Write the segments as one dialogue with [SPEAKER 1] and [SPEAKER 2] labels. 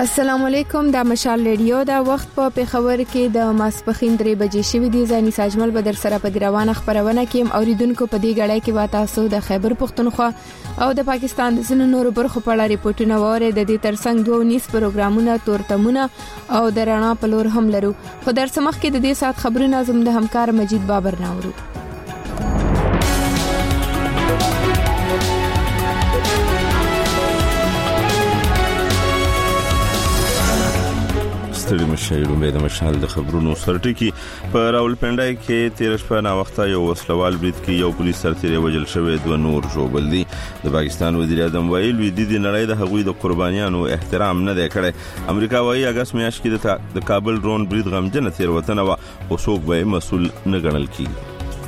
[SPEAKER 1] السلام علیکم، دا مشال ریډیو دا وخت په پیښور کې د ماسپخین 3 بجې شوې دي. ځاني ساجمل بدر سره په روانه خبرونه کې اوریدونکو په دې غړای کې واته سو د خیبر پښتونخوا او د پاکستان د سن نورو برخو په اړه ریپورتونه وره. د دې ترڅنګ 2 نس پروګرامونه تورتمونه او د رڼا په لور هم لرو. خو در سمخ کې د دې سات خبرونه زموږ د همکار مجید بابر ناورو.
[SPEAKER 2] ستړي مشاهیر امید مشال د خبرونو سرټکی په راولپنډای کې 13 شپه نا وخته یو وسلوال برید کې یو پولیس سرتیری وژل شوی، 2 نور ژوبل دي. د پاکستان وزیر اعظم ویل وی دي نړۍ د هغوی د قربانیانو احترام نه دی کړی. امریکا وايي اگست میاشت کې د کابل ډرون برید غمجنه تیروتنه و او څوک به مسؤل نه ګڼل کیږي.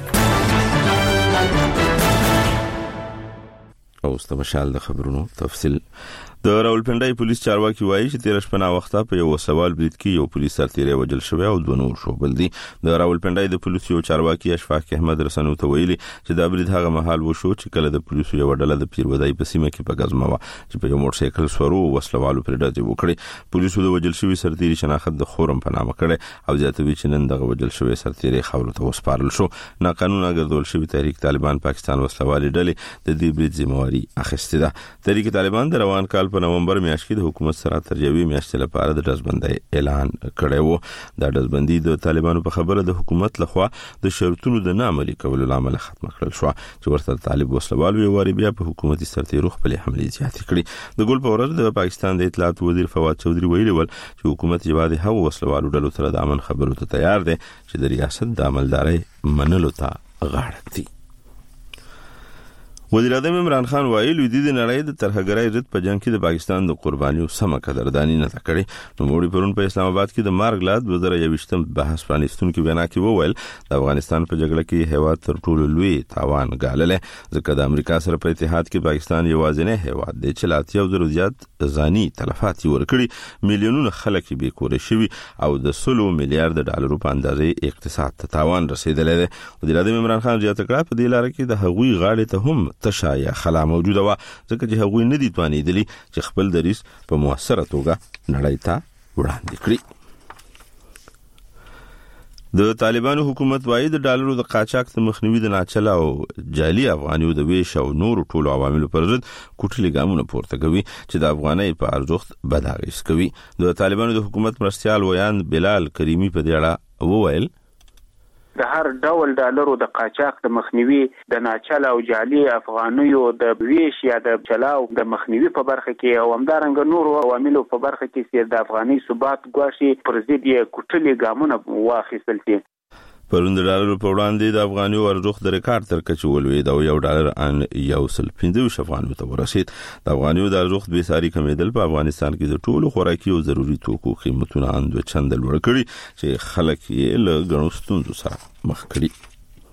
[SPEAKER 2] او ستمشال د خبرونو تفصیل. د راولپنډای پولیس چارواکي وایي چې 13 شپه نا وخته په یو سوال برید کې یو پولیس سرتیری وژل شوی او 2 نور ژوبل دي. د راولپنډای د پولیس یو چارواکي اشفاق احمد رسنو ته ویلي چې دا برید هغه مهال وشو چې کله د پولیس یو ډله د پیرودای په سیمه کې په غزمه و چې په یو موټر سایکل سورو وسلوالو پر ډزې وکړي. پولیسو د وژل شوی سرتیری شناخت د خورم په نامه کړي او زیاتوي چې نن دغه وژل شوی سرتیری خاورو ته وسپارل شو. ناقانونه ګرځول شوی تحریک طالبان پاکستان وسلوالي ډلې د دې برید ذمہواری اخیسته ده. تحریک طالبان د روان کال په نومبر میاشت د حکومت سره تر یوې میاشتې لپاره د دزبندۍ اعلان کړی و. دا دزبندۍ د طالبانو په خبره د حکومت لخوا د شرطونو د ناعملي کولو لامل ختم کړل شو چې ورته طالب وسلوال وی بیا په حکومتي سرتیرو خپل حملې زیاتې کړې. د ګل په ورځ د پاکستان د اطلاعات وزیر فواد چودھری ویلي ول چې حکومت جواد هغه وسلوالو ډلو سره د امن خبرو ته تیار دی چې د ریاست د عملداري منلو ته غاړه کړي. وزیر اعظم عمران خان ویل وی دي نړۍ د ترهګرۍ ضد په جنگ کې د پاکستان د قربانیو سم قدردانی نه کړې. نو موږ پرون په اسلام آباد کې د مارګ لاد 2021 بحث پرانیستون کې وینا کې وویل د افغانستان په جګړه کې هیواد تر ټولو لوی تاوان ګالل، ځکه د امریکا سره په اتحاد کې پاکستان یوازینی هیواد دی چې لاتیو ضرورت ځاني تلفات ورکړي، میلیونونه خلک به کور شوي او د 100 میلیارډ ډالرو په اندازې اقتصاد ته تاوان رسیدلی دی. وزیر اعظم عمران خان زیاته کړه په دې لار کې د هغوی غاړې ته هم تشا یا خلا موجوده و، ځکه چې هغوی نه دي توانیدلی چې خپل دریس په موثره توګه نړۍ ته وړاندې کړي. د طالبانو حکومت وايي د ډالرو د قاچاق د مخنیوي د ناچله او جعلي افغانیو د ویش او نور ټولو عواملو پر ضد کوټلي ګامونه پورته کوي چې د افغانۍ په ارزښت بد اغېز کوي. د طالبانو د حکومت مرستيال ویان بلال کریمی په دې اړه وویل
[SPEAKER 3] د هر ډول ډالرو د قاچاق د مخنیوي د ناچله او جعلي افغانیو د ویش یا د چلاو د مخنیوي په برخه کې او همدارنګه نور عواملو په برخه کې چې د افغاني ثبات غواړي پر ضد یې کوټلي ګامونه واخیستل شي.
[SPEAKER 2] پرون د ډالر په وړاندې د افغانیو ارزښت د ریکارډ تر کچې ولوېد او یو ډالر ان 1.15 افغانیو ته ورسید. د افغانیو د ارزښت به ساري کمیدل په افغانستان کې د ټولو خوراکي او ضروري توکو قیمتونه ان 2 چنده لوړ کړي چې خلک یې له غنو ستونزو سره مخ کړي.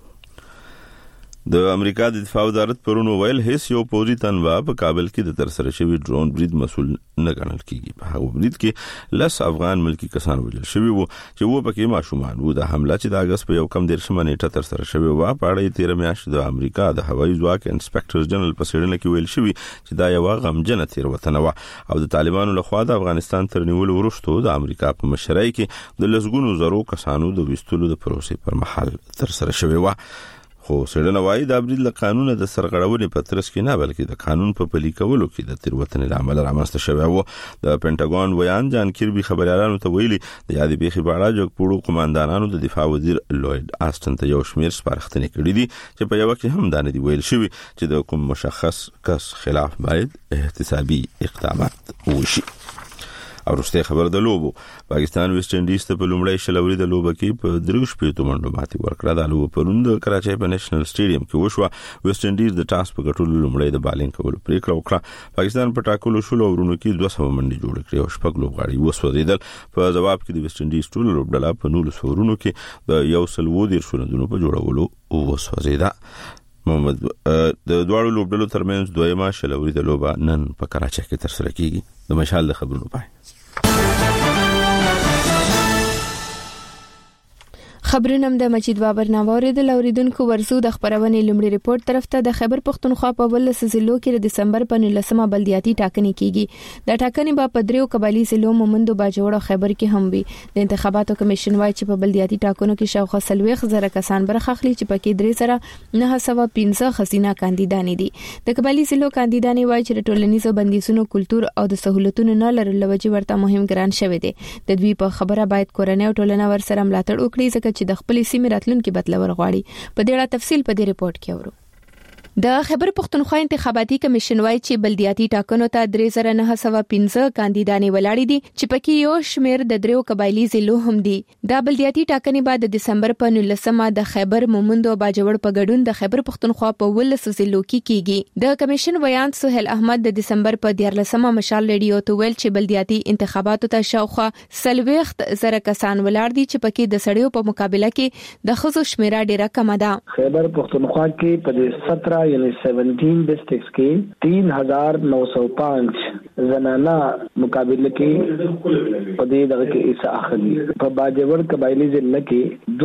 [SPEAKER 2] د امریکا د دفاع وزارت پرون ویل هیڅ یو پوځي تنظیم په کابل کې د ترسره شوی ډرون برید مسؤل نه ګڼل کیږي. په هغه برید کې 10 افغان ملکی کسان وژل شوی وو چې وو پکې ماشومان وو. د حمله چې د اگست په یو کم 13 نیټه ترسره شوی و په اړه 13 میاشت د امریکا د هوایي ځواک انسپکټر جنرال په سړنه کې ویل شوی چې دا یو غمجنه تیروتنه و او د طالبانو لخوا د افغانستان تر نیول وروسته د امریکا په مشرۍ کې د لسګونو زرو کسانو د وستلو د پروسې پر مهال ترسره شوی و. خو سړنه وايي د برید له قانون د سرغړونې په ترڅ کې نه بلکې د قانون په پلي کولو کې د تیروتنې لامل رامنځته شوی و. د پینټاګون ویان جان کیربي خبريالانو ته ویلي د یادې پیښې په اړه جګپوړو قوماندانانو د دفاع وزیر لوید آستن ته یو شمیر سپارښتنې کړې دي چې په یو کې هم دا نه دی ویل شوی چې د کوم مشخص کس خلاف باید احتسابي اقدامات وشي. او رسته خبر د لوبو پاکستان ویسټ انډیز ته په لومړی شلوري د لوبو کې په 3 منډو ماتې ورکړه. د لوبو پرون د کراچۍ په نېشنل سټیډیم کې وشو. ویسټ انډیز د ټاس په ګټلو لومړی د بالینګ کولو پریکړه وکړه. پاکستان په ټاکلو شلو ورونو کې 200 منډې جوړ کړې او شپږ لوبغاړي وسوځیدل. په جواب کې د ویسټ انډیز ټول لوبډله په 19 ورونو کې د 110 شوندونو په جوړولو وسوځیده. محمد د دوړو لوبډلو ترمنځ دویمه شلوري د لوبه نن په کراچۍ کې ترسره کیږي. د مشال د خبرونو پای.
[SPEAKER 1] خبرونه د مجید بابر ناوورید لوریدونکو ورزو د خبرونې لومړي ریپورت طرف ته د خیبر پختونخوا په ولس ضلعو کې د دسمبر په 19مه بلدیاتي ټاکنې کیږي د ټاکنې په پدریو قبایلی ضلعو مومندو باجوړ او خیبر کې هم وي د انتخاباتو کمیشن وايي چې په بلدیاتي ټاکنو کې شاوخوا 30,000 کسان برخه اخلي چې پکې 3,915 خزینه کاندیدان دي د قبایلی ضلعو کاندیدان وايي چې ټولنیزو بندیزونو کلچر او د سہولتونو نه لرلو وجې ورته مهم ګران شوی دي د دوی په خبره باید کورنۍ او ټولنه ورسره ملاتړ وکړي ځکه چې د خپل سیمې راتلونکو بدلور غواړي په دې اړه تفصیل په دې ریپورت کې اورو د خیبر پختونخوا انتخاباتي کمیشن وايي چې بلدیاتي ټاکنو ته 3,915 کاندیدان ولاړ دي چې پکې یو شمېر د دریو قبایلی ضلعو هم دي د بلدیاتي ټاکنې بعد د دسمبر په 19مه د خیبر مومند او باجوړ په ګډون د خیبر پختونخوا په ولس ضلعو کې کیږي د کمیشن ویان سہیل احمد د دسمبر په 14مه مشال ریډیو ته ویل چې بلدیاتي انتخاباتو ته شاوخوا 40,000 کسان ولاړ دي چې پکې د سړیو په مقابله کې د خزو شمیره ډیره کم ده
[SPEAKER 4] خیبر پختونخوا کې په 17 یعنی 17 ڈسٹرکٹس کے 3,905 زنانہ مقابلے کے پدې دغه کې ایسا اخلي په باجوړ قبایلی ضلع کې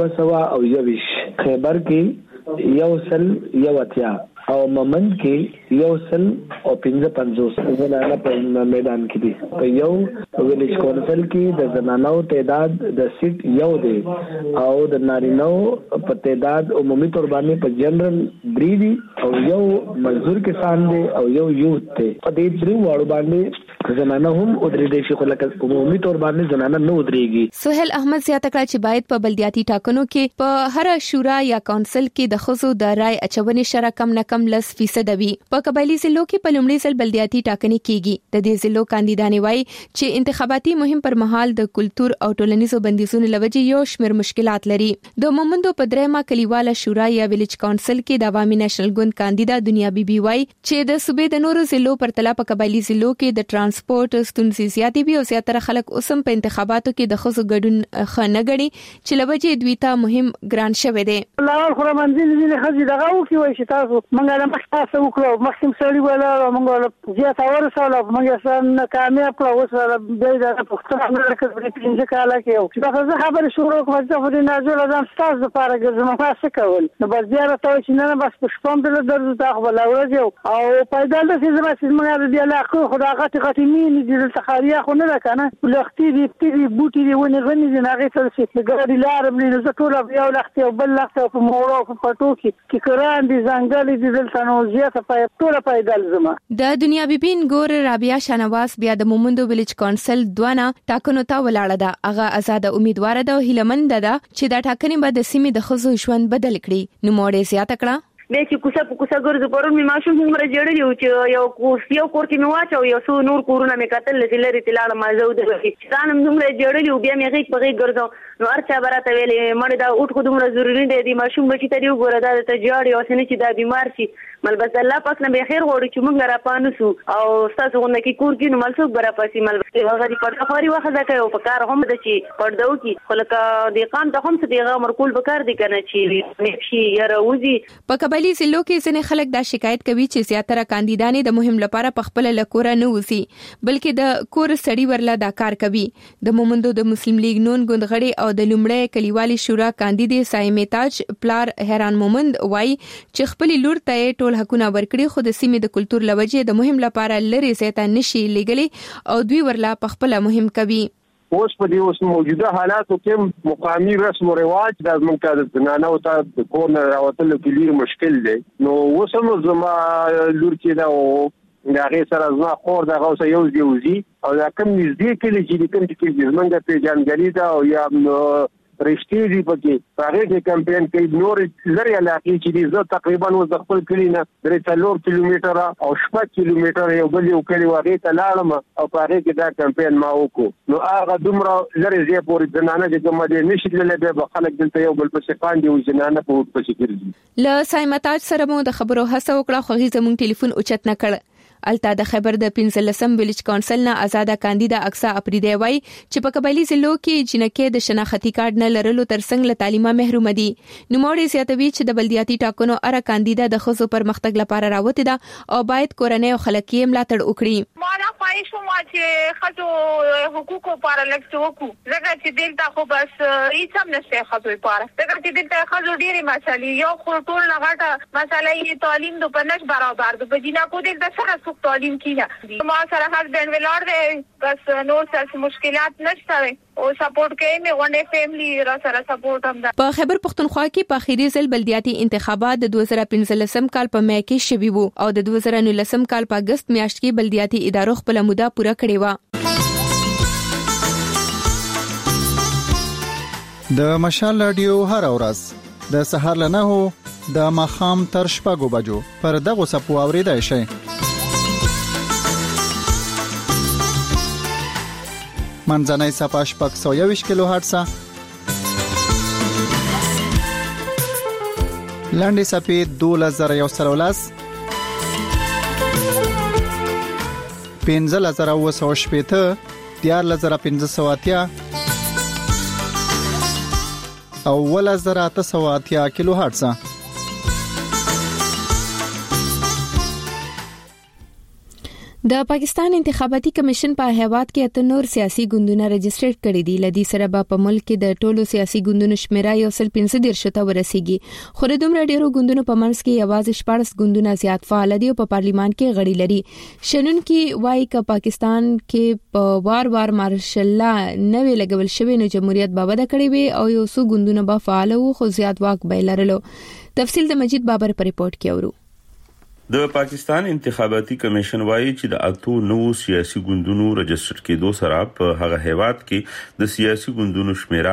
[SPEAKER 4] 221 خیبر کې یوسل یوتیا او مومند کې یوسل او 55 زنانه په میدان کې دي په یو ویلیج کونسل کې د زنانو تعداد د سیټ یو دی او د نارینو په تعداد عمومي تور باندې په جنرال 3 دي او یو مزدور کسان دي او یو یوت دی په دې درې واړو باندې زنانه هم ودرې دي چې خلک عمومي تور باندې زنانه نه ودرېږي
[SPEAKER 1] سہیل احمد زیاته کړه چې باید په بلدیاتي ټاکنو کې په هر شورا یا کونسل کې د خزو د رائے اچونې شره کم نه کم 10% وي په قبایلی ضلعو کې په لومړي ځل بلدیاتي ټاکنې کیږي د دې ضلعو کاندیدان وايي چې انتخاباتي مهم پر مهال د کلچر او ټولنیزو بندیزونو لوجې یو شمېر مشکلات لري د مومندو په درېمه کلیواله شورا یا ویلیج کونسل کې د عوامي نېشنل ګوند کاندیدا دنیا بیبي وايي چې د صوبې د نورو ضلعو پر تله په قبایلی ضلعو کې د ترانسپورت ستونزې زیاتې وي او زیاتره خلک اوسم په انتخاباتو کې د خزو ګډون خنه غړي چې لوجې دوی ته مهم ګران شوی دی
[SPEAKER 5] لاول خو منځلې نه خزي دغه او کې وای چې تاسو منګه له مختصه وکړو مخکم سړی ولا منګه زیات ورسوله منګه سن کامیاب کړو وسره د پښتون امریکا په پنځه کاله کې او چې دا خبره شروع کوم چې په نازل ځم تاسو لپاره ګرځم تاسو کول نو بس زیاره ته چې نه بس په شپم بل درځو تاسو بل ورځو او پیدل د سیمه چې موږ د علاقه خدای غټي مين دي د تخاریا خو نه کنه لختي دي بوټي دي ونه غني دي هغه څه چې ګړي لارم نه زه ټول یو لختي او بل لختي په مورو په پټو کې کران دي ځنګل دي دلته نو زیاته په ټول پیدل زما
[SPEAKER 1] د دنیا بیبین ګور رابعه شنواس بیا د مومندو ویلیج کونسل دوانه ټاکنو ته ولاړه ده هغه آزاد امیدوار ده او هیلمند ده چې دا ټاکنې به د سیمې د خزو ژوند بدل کړي نو موړې زیاته کړه
[SPEAKER 6] مې چې کوڅه ګرځو پرون مې ماشوم عمر جوړلی او چې یو کور کې مې واچو یو څو نور کورونه مې کتل لري تلاړه ما زو د ځانم عمر جوړلی او بیا مې غیږ په غیږ ګرځو نو ارچا براته ویلې مړ دا اوټ خو دومره ضروری دی ماشوم بچی ته یو ګوره دا ته جوړي او سن چې دا بیمار شي مل بس الله پاک نه به خیر غوړي چې موږ را پانوسو او تاسو غوښنه کې کور کې نو مل څوک برا پاسي مل هغه دې پټه خوري واخه دا کوي او په کار هم د چی پردو کې خلک دې قام ته هم څه دیغه مرکول وکړ دي کنه چې مې شي یاره وزي
[SPEAKER 1] په قبایلی ضلعو کې خلک دا شکایت کوي چې زیاتره کاندیدانې د مهم لپاره په خپل لکوره نه وسی بلکې د کور سړی ورلا دا کار کوي د مومندو د مسلم لیگ نون ګوندغړي او د لومړی کلیوالي شورا کاندیدې سایمه تاج پلار حیران مومند وای چې خپل لور ته ټول حقونه ورکړي خو د سیمې د کلچر لوجې د مهم لپاره لري زیاته نشي لګلي او دوی ورلا په خپل مهم کوي
[SPEAKER 7] اوس په دې اوس موجوده حالاتو کې مقامي رسم او رواج د منکه د زنانه او د کور نه راوتل کلیر مشکل دی نو اوس هم زما لور کې دا او دا غي سره زما خور دا غوسه یو دیوزي او دا کوم نږدې کلی چې کوم چې زمونږ په جانګری دا او یا رښتې دی پکې هغه کې کمپاین کوي نور لري علاقې چې دي زه تقریبا وز خپل کلی نه 3 کیلومتره او 7 کیلومتره یو بل یو کلی واغې ته لاړم او هغه کې دا کمپاین ما وکړو نو هغه دومره لري زه پورې زنانه چې کوم دې نشي لږه به خلک دلته یو بل په شکان دی او زنانه په وټ په شکل دي
[SPEAKER 1] ل سایمتاج سره مو د خبرو هڅه وکړه خو هیڅ زموږ ټلیفون اوچت نه کړ الته د خبر د 15 ویلج کونسل نه آزاده کاندیدا اکسا اپریدی وای چې په قبایلی ضلعو کې جنکې د شناختی کارت نه لرلو ترڅنګ له تعلیمه محروم دي. نوموړي زیاتوي چې د بلدیاتي ټاکنو اره کاندیدا د خصوصي پرمختګ لپاره راوته ده او باید کورنۍ او خلکي ملاتړ وکړي.
[SPEAKER 8] مانا خواهش ما چې خځو حقوقو لپاره لکه وکړو ځکه چې دلته خو بس هیڅ هم نشته خځو لپاره ځکه چې دلته خځو ډېری مسالې یو خو ټول نه غټه مسله یې تعلیم د پنځ برابر د بجینا کو دلته سره څوک تعلیم کیږي ما سره هر ډول ولر دی بس نو څه مشکلات نشته او سپورټ کوي مې ونه فیملی را سره سپورټ هم ده.
[SPEAKER 1] په خیبر پختونخوا کې په اخیری ځل بلدیاتي انتخابات د 2015 کال په مې کې شوي وو او د 2019 کال په اگست میاشت کې بلدیاتي ادارو خپل موده پوره کړې و.
[SPEAKER 9] د مشال رادیو هر ورځ د سهار له 9 د ماخام تر شپږو بجو پر دغه سپو اوریدای شي. منځنۍ صفه 621 کیلو هرتز، لاندې صفه 2113، 15980، 14580 او 1880 کیلو هرتز. د پاکستان انتخاباتي کمیشن په هیواد کې اتنور نور سیاسي ګوندونه رجسټر کړي دي. لدی سره په ملک کې د ټولو سیاسي ګوندونو شمیره 115 شته ورسیږي. خو د دومره ډیرو ګوندونو په منځ کې یوازې 14 ګوندونه زیات فعال دي او په پارلیمان کې غړي لري. شنن کې وایي چې پاکستان کې په وار مارشل لا نوې لګول شوی نو جمهوریت بابا د کړي وي او یو څو ګوندونه به فعال وو خو زیات واک به لرلو. تفصیل د مجید بابر په ریپورت کې اورو.
[SPEAKER 2] د پاکستان انتخاباتي کمیشن وایي چې د اتو نو سیاسي ګوندونو رجسټر کېدو سره په هغه هیواد کې د سیاسي ګوندونو شمیره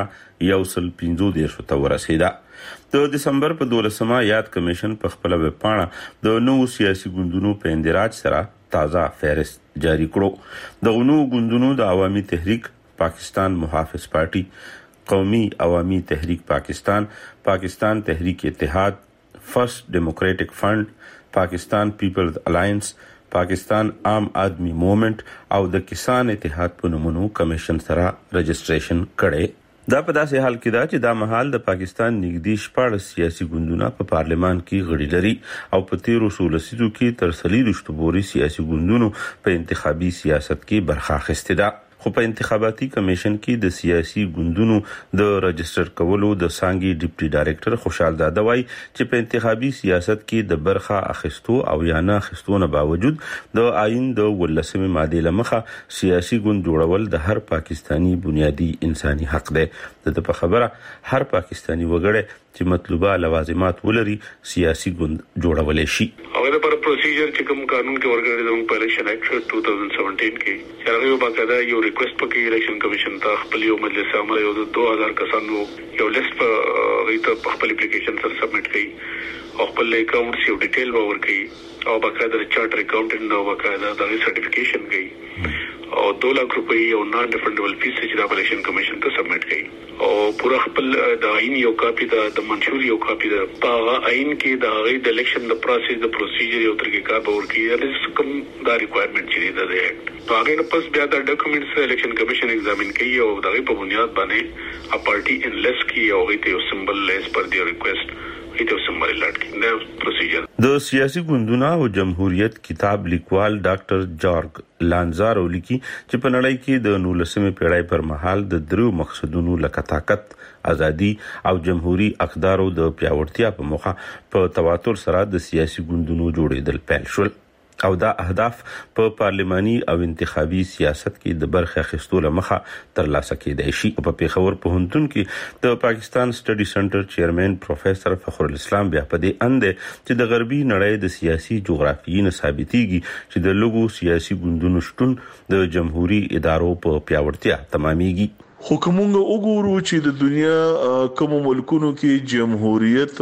[SPEAKER 2] 115 ته ورسیده. د دسمبر په 12مه یاد کمیشن په خپل ویب پاڼه د نو سیاسي ګوندونو په اندراج سره تازه فهرست جاری کړو. د نو ګوندونو د عوامي تحریک پاکستان محافظ پارټي، قومي عوامي تحریک پاکستان، پاکستان تحریک اتحاد، فرسٹ ڈیموکریٹک فرنٹ، پاکستان پیپلز الائنس، پاکستان عام آدمی موومنٹ او د کسان اتحاد په نومونو کمیشن سره رجسټریشن کړي. دا په داسې حال کې دا چې دا مهال د پاکستان نږدې 14 سیاسي ګوندونه په پارلیمان کې غړي لري او په 13 لسیزو کې تر 30 پورې سیاسي ګوندونو په انتخابي سیاست کې برخه اخیستې ده. خو په انتخاباتي کمیشن کې د سیاسي ګوندونو د رجسټر کولو د سانګي ډیپټي ډایریکټر خوشحال داده وایي چې په انتخابي سیاست کې د برخه اخیستو او یا نه اخیستو نه باوجود د آئین د 18 ماده لمخه سیاسي ګوند جوړول د هر پاکستانی بنیادی انساني حق دی. د په خبره هر پاکستانی وګړی چې مطلوبه لوازمات ولري سیاسي ګوند جوړولای شي.
[SPEAKER 10] هغه پر پروسیجر چې کوم قانون کې ورګړي د په الیکشن اکټ 2017 کې هغه یو باقاعده یو ریکوست پکې الیکشن کمیشن ته خپل یو مجلس عامه یو 2000 کسانو یو لیست په غیته خپل اپلیکیشن سره سبمټ کړي او خپل اکاونټ یو ډیټیل باور کړي او باقاعده چارټر اکاونټنټ او باقاعده د سرټیفیکیشن کړي او 2 لک روپۍ او نان ریفندبل فیس چې د الیکشن کمیشن ته سبمټ کړي او پورا خپل د آئین یو کاپی د منشور یو کاپی د په آئین کې د هغه د الیکشن د پروسس د پروسیجر یو طریقې باور کړي کوم دا ریکوایرمنټ چې د ایکټ هغه پس بیا د ډاکومېنټس الیکشن کمیشن ایگزامین کوي او دغه په بنیاد باندې ا پارټي ان لیس کی او غیته یو سمبل لیس پر دی ریکوست ایته سمبل لاټ کی دا پروسیجر.
[SPEAKER 2] د سیاسي ګوندونو او جمهوریت کتاب لیکوال ډاکټر جارګ لانزارو لیکي چې په نړۍ کې د 19مې پیړۍ پر مهال د درو مقصدونو لکه طاقت، ازادي او جمهوریت اقدارو د پیاوړتیا په موخه په تواتر سره د سیاسي ګوندونو جوړېدل پیل شول او دا اهداف په پارلماني او انتخابي سیاست کې د برخه اخیستو لمخه ترلاسه کېدای شي. په پیښور پوهنتون کې د پاکستان سټډي سنټر چیرمن پروفیسور فخر الاسلام بیا په دې اند چې د غربي نړۍ د سیاسي جغرافیې نه ثابتېږي چې د لږو سیاسي ګوندونو شتون د جمهوریت ادارو په پیاوړتیا تمامېږي.
[SPEAKER 11] خو کومه وګورو چې د دنیا کوم ملکونو کې جمهوریت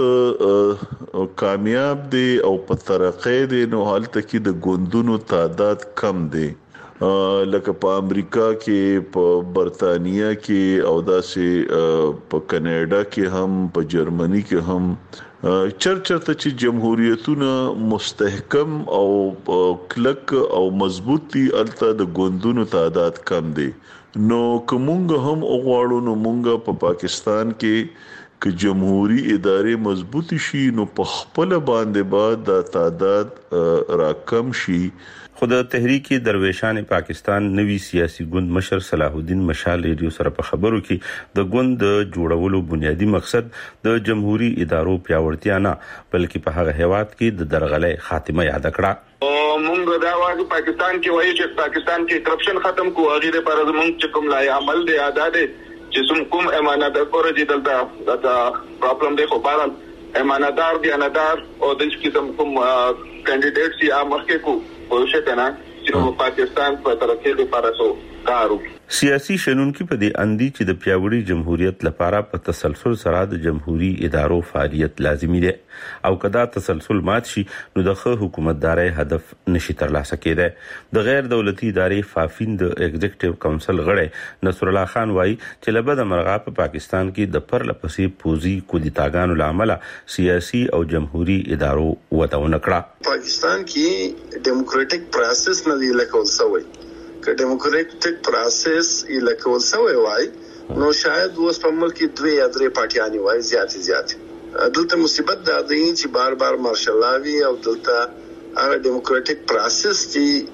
[SPEAKER 11] کامیاب دي او په ترقې دي نو حالت کې د ګوندونو تعداد کم دي. لکه په امریکا کې، په برتانیا کې او داسې په کاناډا کې هم، په جرمني کې هم چرته چې جمهوریتونه مستحکم او کلک او مضبوط دي، البته د ګوندونو تعداد کم دي. نو کومګه هم وغواړو نو مونږه په پاکستان کې ک جمهوریت ادارې مضبوط شي نو په خپل باندې بعد د تعداد راکم شي.
[SPEAKER 2] خود تحریک درویشان پاکستان نوی سیاسي ګوند مشر صلاح الدین مشال ریډیو سره په خبرو کې د ګوند جوړولو بنیادی مقصد د جمهوریت ادارو پیاوړتیا نه بلکې په هغه هیواد کې د درغلې خاتمه یاد کړه.
[SPEAKER 12] مونږ دا واګ پاکستان کې وایي چې پاکستان کې کرپشن ختم کو هغه لپاره زمونږ چې کوم لای عمل دی آزاد چې کوم امانتدار پروژې دلته دا پرابلم دی. خو بهرحال امانتدار دی انادار او د چې کوم کینډیډیټس یا مخکې کو کوشش کنه چې پاکستان په ترقی لپاره سو کارو.
[SPEAKER 2] سیاسي شنونکو په دې اندي چې د پیاوړي جمهوریت لپاره په تسلسل سره د جمهوریت ادارو فعالیت لازمي دی او کدا تسلسل مات شي نو د حکومتداري هدف نشي ترلاسه کېدای. د غیر دولتي ادارې فافین د ایگزیکټیو کونسل غړی نصر الله خان وایي چې لبد مرغا په پاکستان کې د پرلپسې پوزي کودتاګانو لامل سیاسي او جمهوریت ادارو وتهونه کړه.
[SPEAKER 13] پاکستان کې ډیموکراټک پروسس نه دی لکه وسوي که ډیموکراټک پروسس یې لکه وسوي وای نو شاید اوس په ملک کې 2 یا 3 پارټیانی وای زیات دلته مصیبت دا دی چې بار بار مارشل لاوی او دلته هغه ډیموکراټک پروسس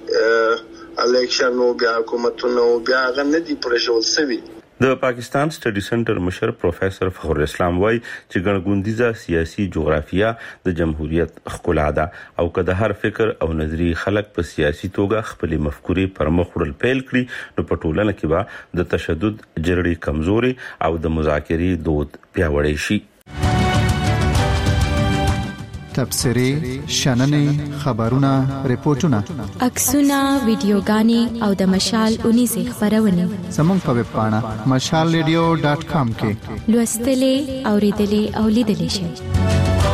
[SPEAKER 13] چې الیکشن او بیا حکومتونو بیا هغه نه دی پرېښول سوي.
[SPEAKER 2] د پاکستان سټډي سنټر مشر پروفیسور فخر اسلام وای چې ګڼګوندیزه سیاسي جغرافیه د جمهوریت ښکلا ده او که د هر فکر او نظری خلک په سیاسي توګه خپل مفکورې پر مخ وړل پیل کړي نو په ټولنه کې به د تشدد جرړې کمزوري او د مذاکرې دود پیاوړی شي.
[SPEAKER 14] تبصرې، شننې، خبرونه، ریپورتونه،
[SPEAKER 9] عکسونه، ویډیوګانې او د مشال 19 خبرونه
[SPEAKER 14] زموږ په ویب پاڼه mashalradio.com کې
[SPEAKER 9] لوستلې، اوریدلې او لیدلې شئ.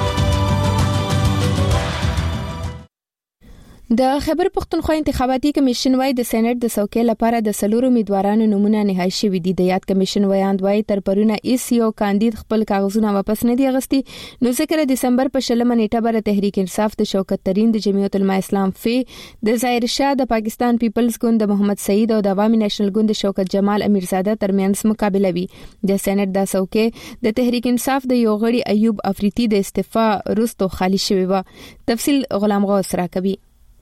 [SPEAKER 9] د خیبر پختونخوا انتخاباتي کمیشن وايي د سېنات د څوکۍ لپاره د سلورو امیدوارانو نمونه نهایی شوي دي. د یاد کمیشن ویاند وايي تر پرونه ایس یو کاندید خپل کاغذونه واپس نه دي اغستي نو ذکر دسمبر په 16 نیټه بر تحریک انصاف د شوکت ترين د جمعیت العلماء اسلام فی د ظاهر شاه د پاکستان پیپلز ګوند د محمد سعید او د عوامي نېشنل ګوند د شوکت جمال امیرزاده ترمنځ مقابله وي. د سېنات د څوکۍ د تحریک انصاف د یو غړي ایوب افریدي د استعفا وروسته خالی شوی و. تفصیل غلام غوث راکوي.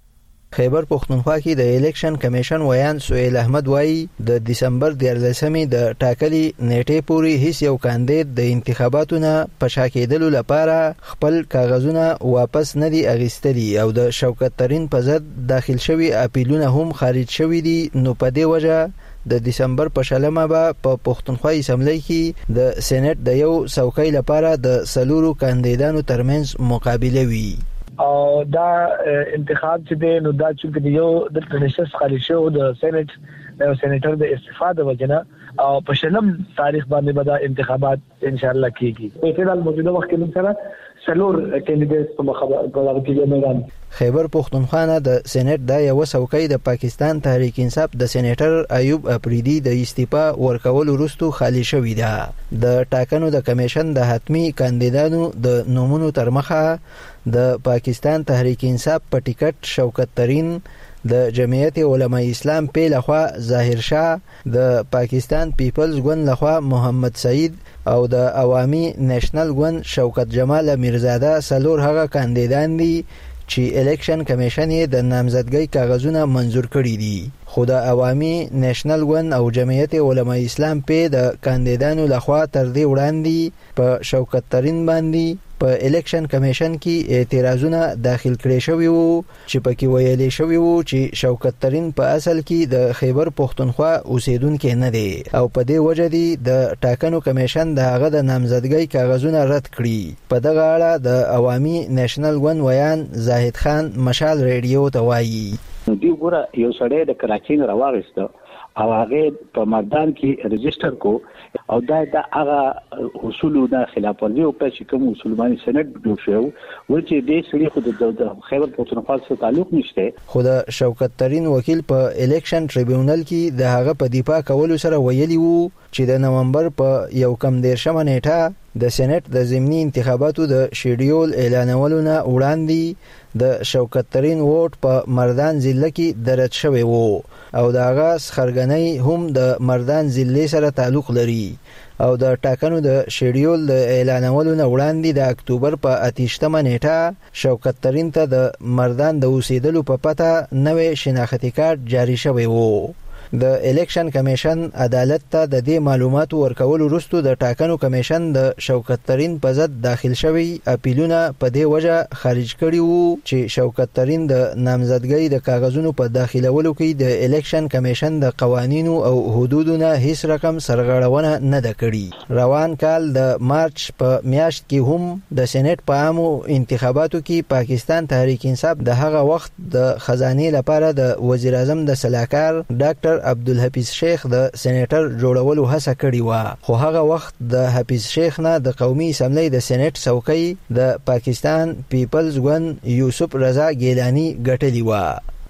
[SPEAKER 15] خیبر پختونخوا کې د الیکشن کمیشن ویان سهیل احمد وایي د دسمبر 14مې د ټاکلي نیټې پورې هیڅ یو کاندید د انتخاباتو نه په شا کېدلو لپاره خپل کاغذونه واپس نه دي اخیستلي او د شوکت ترين په ضد داخل شوي اپیلونه هم خارج شوي دي. نو په دې وجه د دسمبر په 16مه به په پختونخوا اسمبلی کې د سېنات د یو څوکۍ لپاره د سلورو کاندیدانو ترمنځ مقابله وي.
[SPEAKER 4] او دا انتخاب چې دی نو دا چې یو د نشست خالی شو د سېنات د سېنیټر د استعفا د وجنه او په شلم تاریخ باندې به دا انتخابات ان شاء الله کیږي. په فعال موجوده وخت کې سره سلور کینډیډیټس په مخابره کې میدان
[SPEAKER 15] خیبر پختونخوا د سېنات د یو څوکۍ د پاکستان تحریک انصاف د سېنیټر ایوب افریدي د استعفا ورکول وروسته خالی شوې ده. د ټاکنو د کمیشن د حتمی کاندیدانو د نومونو تر مخه د پاکستان تحریک انصاف په ټیکټ شوکت ترين د جمعیت علماء اسلام په لخوا ظاهر شاه د پاکستان پیپلز ګوند لخوا محمد سعید او د عوامي نېشنل ګوند شوکت جمال امیرزاده سلور هغه کاندیدان دي چې الیکشن کمیشن یې د نامزدګۍ کاغذونه منزور کړي دي. خو د عوامي نېشنل ګوند او جمعیت علماء اسلام په د کاندیدانو لخوا تر دې وړاندې په شوکت ترين باندې په الیکشن کمیشن کې اعتراضونه داخل کړي شوی وو چې پکې ویلي شوی وو چې شوکت ترين په اصل کې د خیبر پختونخوا اوسیدونکو نه دی او په دې وجه دی د ټاکنو کمیشن د هغه د نامزدګۍ کاغذونه رد کړي. په دغه اړه د عوامي نېشنل ګوند ویان زاهد خان مشال ریډیو ته وایي
[SPEAKER 16] دی ګوره یو سړی د کراچۍ نه راوغسته او هغه په مردان کې ريجستر کو او دا هغه اصولونه خلاف ورزي او چې کوم اصول باندې سند جوړ شو ورته دې سړي خو د خیبر پختونخوا سره تعلق نشته.
[SPEAKER 15] خو د شوکت ترين وکیل په الیکشن ټریبیونل کې د هغه په دفاع کولو سره ویلي وو چې د نومبر په 1 نیټه د سېنات د ضمني انتخاباتو د شیډیول اعلانولو نه وړاندې د شوکت ترين ووټ په مردان ضلع کې درج شوی وو او د هغه خرګنۍ هم د مردان ضلع سره تعلق لري او د ټاکنو د شیډیول د اعلانولو نه وړاندې د اکتوبر په 28 نیټه شوکت ترين ته د مردان د اوسېدلو په پته نوې شناختی کارت جاری شوی وو. د الیکشن کمیشن عدالت ته د دې معلوماتو ورکول وروسته د ټاکنو کمیشن د شوکت ترين په ضد داخل شوی اپیلونه په دې وجه خارج کړي وو چې شوکت ترين د نامزدګۍ د کاغذونو په داخلولو کې د الیکشن کمیشن د قوانینو او حدودونو هیڅ رقم سرغړونه نه ده کړې. روان کال د مارچ په میاشت کې هم د سېنات په عامو انتخاباتو کې پاکستان تحریک انصاف د هغه وخت د خزانه لپاره د وزیر اعظم د سلاکار ډاکټر عبدالحفیظ شیخ د سېنیټر جوړولو هڅه کړې و خو هغه وخت د حفیظ شیخ نه د قومي اسمبلی د سېنات څوکۍ د پاکستان پیپلز ګوند یوسف رضا ګیلانی ګټلی و.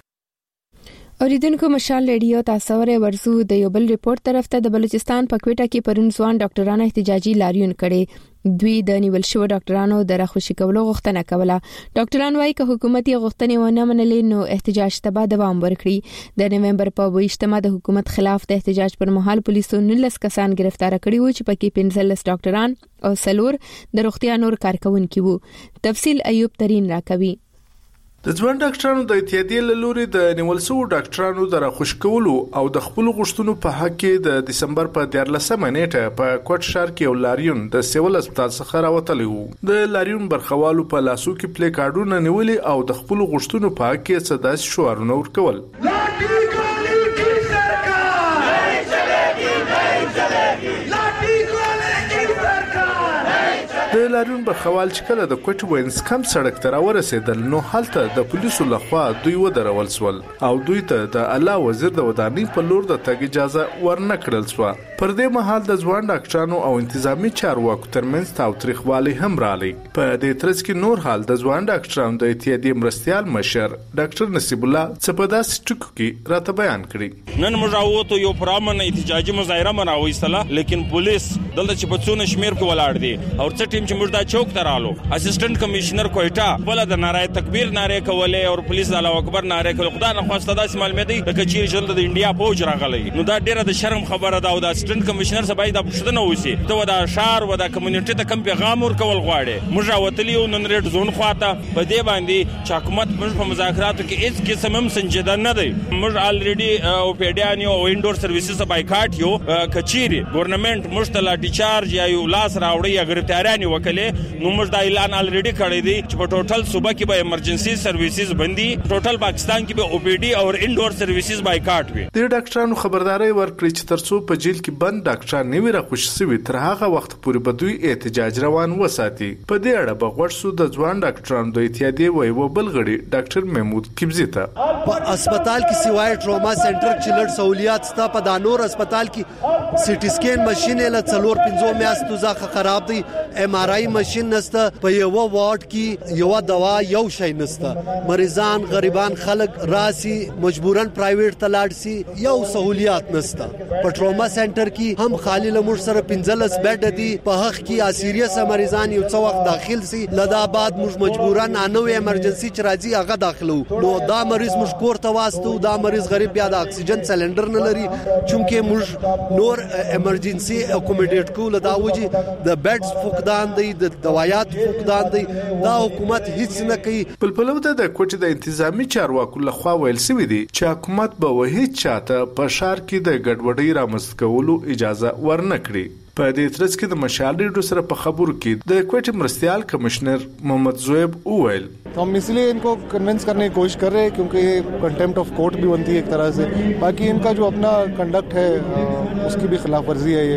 [SPEAKER 1] اوریدونکو مشال ریډیو تاسو ورسو د یو بل ریپورت طرف ته د بلوچستان په کوټه کې پرون ځوان ډاکټرانو احتجاجي لاریون کړي. دوی د نیول شو ډاکټرانو د راخوشي کولو غوښتنه کوله. ډاکټران وايي چې حکومتي غوښتنې ونه منلې نو احتجاج ته به دوام ورکړي. د نومبر په 28 د حکومت خلاف د احتجاج پر مهال پولیسو 19 کسان گرفتار کړي وو چې پکې 15 ډاکټران او 4 د روغتیا نور کارکونکي وو. تفصیل ایوب ترين راکوي.
[SPEAKER 17] د ځوان ډاکټرانو د اتحادیې له لوري د نیول شوو ډاکټرانو د راخوش کولو او د خپل غوښتنو په حق کې د دسمبر په 14 نیټه په کوټ شهر کې یو لاریون د سیول هسپتال څخه راوتلی وو. د لاریون برخوالو په لاسو کې پلی کارډونه نیولي او د خپل غوښتنو په حق کې صداس شعارونه ورکول. د لاریون برخوال چې کله د کوټ وینس کم سړک ته راورسېدل نو هلته د پولیسو لخوا دوی ودرول سول او دوی ته د الله وزیر د ودانۍ په لور د تګ اجازه ورنکړل سو. پر دې مهال د ځوان ډاکټرانو او انتظامی چارواکو ترمنځ تاوتریخوالی هم راغلی. په دې ترڅ کې نور حال د ځوان ډاکټرانو د اتحادیې مرستیال مشر ډاکټر نصیب الله څه په داسې ټکو کې راته بیان کړي.
[SPEAKER 18] نن موږ راووتو یو پرامن احتجاجي مظاهره مناويستله لیکن پولیس دلته چې په څونه شمیر کې ولاړ دي او څه ټیم چې موږ دا چوک ته رالو اسسټنټ کمشنر کوټا بل د نارای تکبیر ناره کولې او پولیس الله اکبر ناره کول. خدای نه خواسته داسې معلومات دي د کچیر جلد د انډیا فوج راغلی نو دا ډیره د شرم خبره ده او د اسسټنټ کمشنر سبا د پښتنه وسی ته د شهر و د کمیونټي ته کم پیغام ورکول غواړي. موږ راوتلی نن ریډ زون خواته په دې باندې چې حکومت موږ په مذاکراتو کې هیڅ قسم هم سنجیده نه دی. موږ الریډي او پیډیان او انډور سرویسز بایکاټ یو کچيري ګورنمنت موږ ته لا ډیچارج یا یو لاس راوړي یا ګرفتاریان وکړي نو موږ دا اعلان الریډي کړی دی چې په ټوټل صوبه کې به ایمرجنسي سرویسز بندي ټوټل پاکستان کې به او پی ډي او انډور سرویسز بایکاټ وي.
[SPEAKER 17] د ډاکټرانو خبرداري ورکړي چې ترڅو په جیل کې بند ډاکټران نیوي راخوشي سوي تر هغه وخت پورې به دوی احتجاج روان وساتي. په دې اړه به غوښ سو د ځوان ډاکټرانو د اتحادیې وایو بلغړي ډاکټر محمود کبزی ته
[SPEAKER 19] په هسپتال کې سیوای ټروما سنټر چې لړ سہولیات ستا په دانور هسپتال کې سی ټي سکین ماشين له 4-5 میاشتو ځخه خراب دي. ام ار آی ماشين نسته په یو وارډ کې یو دوا یو شی نسته. مریضان غریبان خلک راسي مجبورن پرایویټ ته لاړ سي یو سہولیات نسته. په ټروما سنټر کې هم خالی لمر سره 15 بیډ دي په حق کې اسیریس مریضان یو څو وخت داخل سي لدا بعد موږ مجبورن انو ایمرجنسي چې راځي هغه داخلو نو دا مریض مش کور ته واسطو دا مریض غریب بیا د اکسیجن سلندر نه لري چونکه موږ نور ایمرجنسي اکوموډیټ کو لدا وجي د بیډز فقدان دي د دوایات فقدان دي دا حکومت هیڅ نه کوي.
[SPEAKER 17] پلپلو د کوټې د انتظامی چارواکو لخوا ویل سوي دي چې حکومت به وهي چاته په شهر کې د ګډوډۍ رامنځته کولو اجازه ورنکړي. په دې ترڅ کې د مشال ریډیو سره په خبرو کې د کوټې مرستیال کمشنر محمد زویب اویل
[SPEAKER 20] हम इसलिए इनको कन्विंस करने की कोशिश कर रहे हैं क्योंकि ये कंटेम्प्ट ऑफ कोर्ट भी बनती है एक तरह से. बाकी इनका जो अपना कंडक्ट है उसकी भी खिलाफ वर्जी है. ये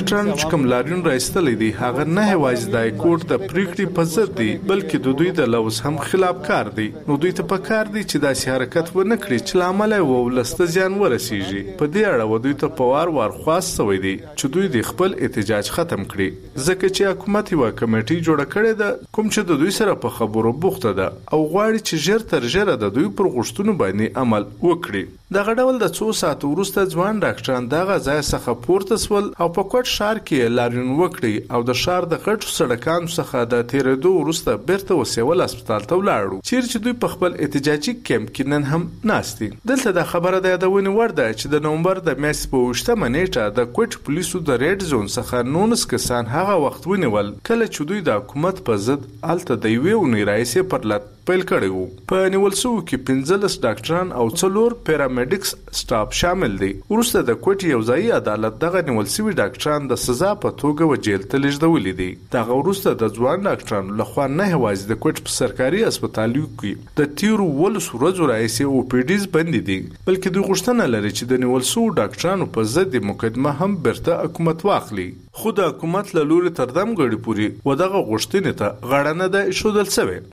[SPEAKER 17] ډاکټرانو چې کوم لاریون راایستلی دی هغه نه یوازې د کورټ د پریکړې په ضد دی بلکې د دوی د لوز هم خلافکار دی. نو دوی ته پکار دی چې داسې حرکت ونه کړي چې لامل یې ولسته زیان ورسیږي. په دې اړه دوی ته په وار خواست شوی دی چې دوی د خپل احتجاج ختم کړي ځکه چې حکومت یو کمیټي جوړه کړې ده کوم چې د دوی سره په خبرو بوخته ده او غواړي چې ژر تر ژره د دوی پر غوښتنو باندې عمل وکړي. دغه ډول د څو ساعت وروسته ځوان ډاکټران دغه ځای څخه پورته سول او په کوټ شهر کې لاریون وکړي او د شهر د غټو سړکانو څخه د تیرېدو وروسته بیرته وسیول هسپتال ته ولاړو چیرې چې دوی په خپل احتجاجي کیمپ کې نن هم ناست دي. دلته د خبره د یادونې وړ ده چې د نومبر د میاشتې په 8 نیټه د کوټ پولیسو د ریډ زون څخه 19 کسان هغه وخت ونیول کله چې دوی د حکومت په ضد الته د یوې اونۍ راهیسې پر لټ پیل کړی وو. په نیول شوو کې 15 ډاکټران او 4 پیرامیډیکس سټاف شامل دي. وروسته د کوټ یو ځای عدالت دغه نیول شوي ډاکټران د سزا په توګه وجیل ته لیږدولي دي. دغه وروسته د ځوان ډاکټرانو لخوا نه یوازې د کوټ په سرکاري هسپتالو کې د تیرو 12 ورځو راهیسې او پی ډیز بندي دي بلکې دوی غوښتنه لري چې د نیول شوو ډاکټرانو په ضد مقدمه هم بیرته حکومت واخلي. خو د حکومت له لوري تر دم غړي پوري ودغه غوښتنې ته غاړه نه ده ایښودل شوې.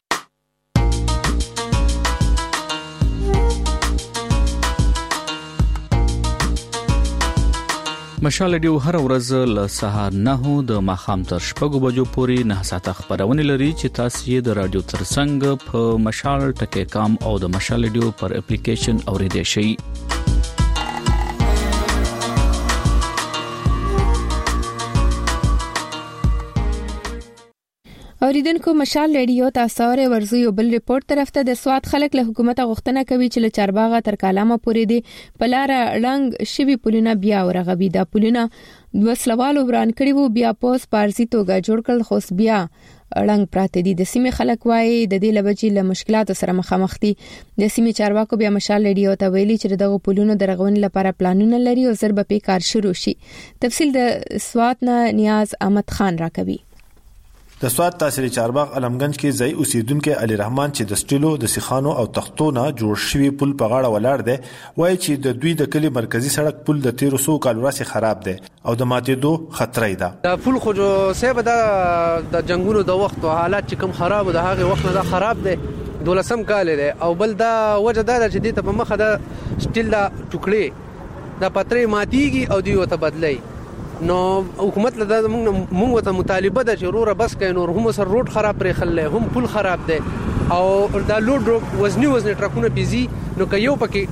[SPEAKER 21] مشال ریډیو هر ورځ له سهار 9 د ماښام تر 6 بجو پورې 9 ساعته خبرونه لري چې تاسو یې د رادیو ترڅنګ په مشال.com او د مشال ریډیو پر اپلیکیشن اوریدئ شئ.
[SPEAKER 1] اوریدونکو مشال ریډیو تاسو ورزو یو بل ریپورت طرف ته د سواد خلک له حکومت غوښتنه کوي چې له چارباغه تر کلامه پورې دی په لار رنګ شوی پلونه بیا ورغوي. دا پلونه وسلوالو وران کړي وو بیا پوس پارسي توګه جوړ کړل خو بیا رنګ پراته دي. د سیمې خلک وایي د دې لبجې له مشکلاتو سره مخامخ دي. د سیمې چارواکو بیا مشال ریډیو ته ویلي چې دغه پلونو د رغونې لپاره پلانونه لري او زر به کار شروع شي. تفصیل د سواد نه نیاز احمد خان راکوي.
[SPEAKER 22] د سواد تحصیلي چارباغ علمگنج کې ځای اوسیدونکو علي رحمان چې د سټیلو د سیخانو او تختونو جوړ شوی پل په غاړه ولاړ دی وایي چې د دوی د کلی مرکزی سړک پل د 1300 کال وړاندې خراب دی او د ماتېدو خطر دی.
[SPEAKER 23] دا پل خو سبب د جنگونو د وخت او حالات چې کوم خراب د هغه وخت نه دا خراب دی 12 کال دی او بل دا وجه دا چې د په مخه د سټیل دا ټوکړي د پترې ماتيږي او دی وته بدلای. نو حکومت له موږ ته مطالبه ده چې روره بس کین نور هم سر روډ خراب پرې خلله هم پل خراب دی او دا لوډ وزنی ټرکونه بيزي نو که یو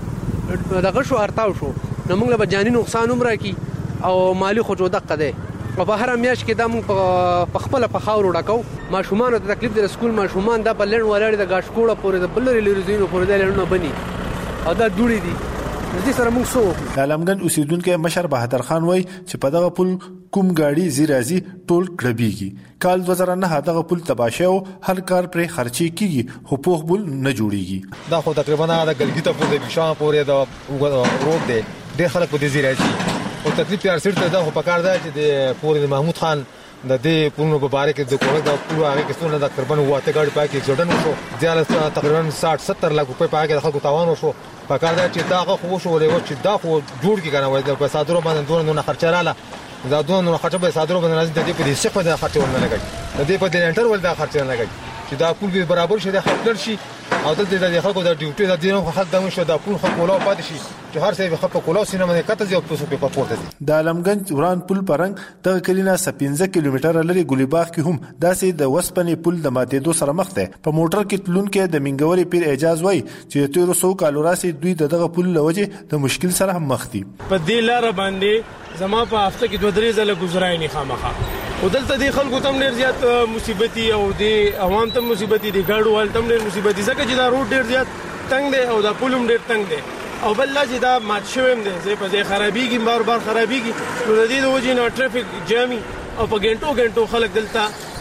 [SPEAKER 23] پکې دغه شو ارتاو شو نو موږ له جاني نقصان عمره کی او مالی خو جو دقه ده او په هر میاش کې دا موږ په خپل په خاور وډاکو ماشومان ته تکلیف د سکول ماشومان دا بلن ولاړ د گاشکوړه پورې د بلری لریزینو پورې د لړنه بني او دا دوړي دي. د سره موږ سو
[SPEAKER 22] د علمگنج اوسیدونکو مشر بهادر خان وای چې په دغه پل کوم گاډي زیرازي ټول کړبيږي. کال 2009 دغه پل تباشه او هر کار پر خرچي کیږي خو په بل نه جوړيږي.
[SPEAKER 20] دا خو تقریبا د ګلګیته په د بشام پورې د روډ دی د خلک په دې زیرازي او تکلیف یې ارسل ته دا خو پکار دی چې د پورې محمود خان د دې پونو په باره کې د کوړه د پورا هغه کې څونه د تقریبا واته ګاډي پای کې اکسیډنټ وشو ځاله تقریبا 60-70 لک روپے پای کې خلکو تاوان وشو. پکار دی چې دا خو شو ولې چې دا خو جوړ کی کنه وای د پیسادرو باندې دونه خرچه رااله دا دونه خرچه به صادرو باندې راځي د دې په دې څخه د خرچه ونه لګي د دې په دې انټر ول دا خرچه نه لګي چې دا پول به برابر شي د خپل شي او د خلکو د ډیوټي د دینو خلک دمو شو د پول خپل او پات شي چې هر څه به خپل کولاو سینما نه کته ځو په پورته دي.
[SPEAKER 22] د علمگنج وران پل پرنګ د کلینا 15 کیلومتر لري ګلیباغ کې هم داسې د وسپنې پل د ماتېدو سره مخ ده. په موټر کې تلون کې د منګوري پیر اعجاز وای چې 1300 کال وړاندې دوی دغه پل لوجه د مشکل سره هم مخ دي.
[SPEAKER 24] په دې لار باندې زما په هفته کې 2-3 ځله گزارای نه خامخه او دلته د خلکو تم ډیر زیات مصیبتي او د عوام ته مصیبتي دي ګاډو ول تم ډیر مصیبتي ځکه چې دا روډ ډیر زیات تنگ دی او دا پولم ډیر تنگ دی او بل لا چې دا مات شوم دی زه په ځای خرابيږي بار خرابيږي نو د دې د وجې نه ټریفیک جامي او په ګنټو خلک دلته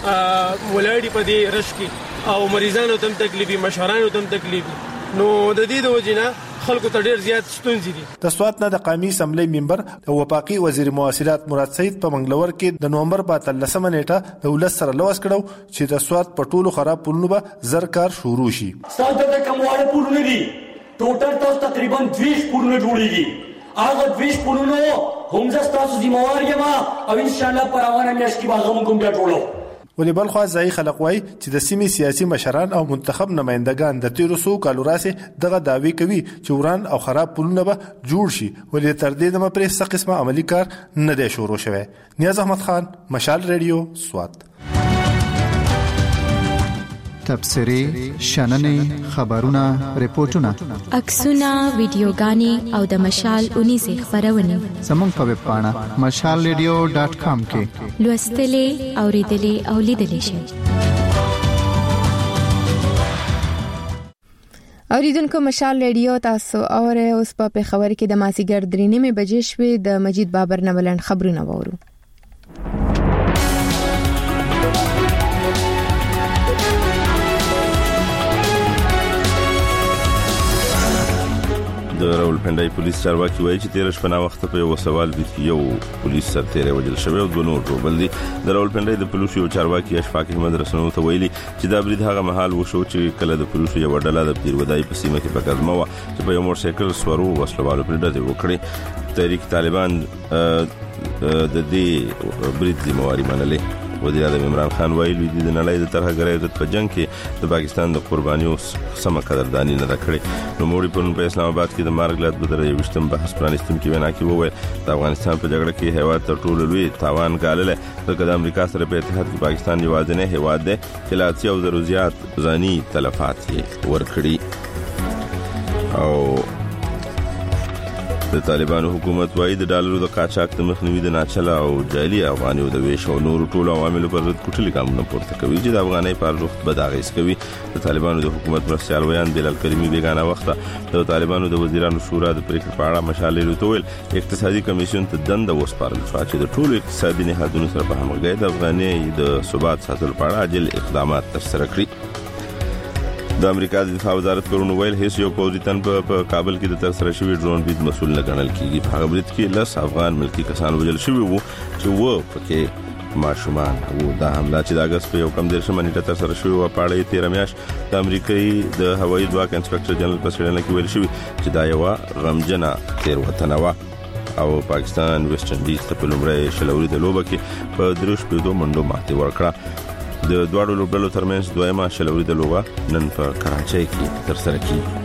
[SPEAKER 24] ولاړی په دې رش کې او مریضانو تم تکلیفي مشرانو تم تکلیفي نو د دې د وجې نه خلکو ته ډیر زیات ستونزې دي.
[SPEAKER 22] د سواد نه د قومي اسمبلی ممبر او وفاقي وزیر مواصلات مراد سعید په منګلور کې د نومبر په 13 نیټه د ولس سره لوس کړو چې د سواد په ټولو خراب پلونو به زر کار شروع شي.
[SPEAKER 25] سواد د کومواړه پلونه دي ټوټل تاسو تقریبا 20 پلونه جوړیږي هغه 20 پلونو
[SPEAKER 3] هم زستاسو ذمہوار یم او ان شاء الله پر روانه میاشت کې به موږ کوم بیا ټولو.
[SPEAKER 22] ولې بل خو ځای خلک وای چې د سیمې سیاسي مشران او منتخب نمائندگان د 1300 کالو راسه دغه داوی کوي چې وران او خراب پلونه به جوړ شي، ولې تر دې دمه پرې څه قسمه عملی کار نه دی شروع شوی. نیاز احمد خان، مشال ریډیو، سوات.
[SPEAKER 14] تبصرې، شننې، خبرونه، ریپورتونه،
[SPEAKER 9] عکسونه، ویډیوګانې او د مشال 19 خبرونه
[SPEAKER 14] زموږ په ویب پاڼه mashalradio.com کې
[SPEAKER 9] لوستلې، اوریدلې او لیدلې شئ. اوریدونکو مشال ریډیو تاسو اوره اوس په خبر کې د مازیګر 3:30 بجې شوې د مجید بابر نولند خبرونه وورو.
[SPEAKER 2] د راولپنډای پولیس چارواکي وایي چې 13 شپه وخت په یو سوال کې یو پولیس سرتیری وژل شوی او 2 نور وبل دي. د راولپنډای د پولیسو یو چارواکي اشفاق احمد رسنو ته ویلي چې دا برید هغه مهال وشو چې کله د پولیسو یو ډله د پیرودای په سیمه کې په قدمه و چې په یو موټر سایکل سوارو وسلوالو پر ډزې وکړې. تحریک طالبان د دې برید ذمہواری منلې. وزیر اعظم عمران خان ویلي د نړۍ د ترهګرۍ ضد په جنگ کې د پاکستان د قربانیو سم قدردانی نه کړې. نو موږ په اسلام آباد کې د مارګ لات بدر یو وشتم بحث پرانستم کې وینا کې وویل د افغانستان په جګړه کې هیواد تر ټولو لوی تاوان ګالل د امریکا سره په اتحاد کې پاکستان یوازینی هیواد دی چې لا 30,000 زیات ځاني تلفات یې ورکړي. او د طالبانو حکومت وايي د ډالرو د قاچاق د مخنیوي د ناچله او جعلي افغانیو د ویش او نور ټول عوامل پر ضد کوټلي ګامونه پورته کوي چې د افغانۍ په ارزښت بد اغېز کوي. د طالبانو د حکومت مرستيال ویان بلال کریمي بیگانه وخته د طالبانو د وزیرانو شورا د پریکړې په اړه مشالې لوتول اقتصادي کمیسیون ته دنده وسپارل شو چې د ټولو اقتصادي نهادونو سره په همغږۍ د افغانۍ د ثبات ساتلو په اړه عاجل اقدامات ترسره کړي. د امریکا د دفاع وزارت پرون ویل هیڅ یو پوځي تن په کابل کې د ترسره شوی ډرون برید مسؤل نه ګڼل کیږي. په هغه برید کې 10 افغان ملکی کسان وژل شوي وو چې و پکې ماشومان وو. دا حمله چې د اگست په یو کم 13 نیټه ترسره شوی و په اړه 13 میاشت د امریکایي د هوایي ځواک انسپکټر جنرال په سړنه کې ویل شوی چې دا یو غمجنه تیروتنه و. او پاکستان ویسټ انډیز ته په لومړی شلوري د لوبه کې په 3 منډو ماتې ورکړه. د دواړو لوبډلو ترمنځ دویمه شلوري د لوبه نن په کراچۍ کې ترسره کیږي.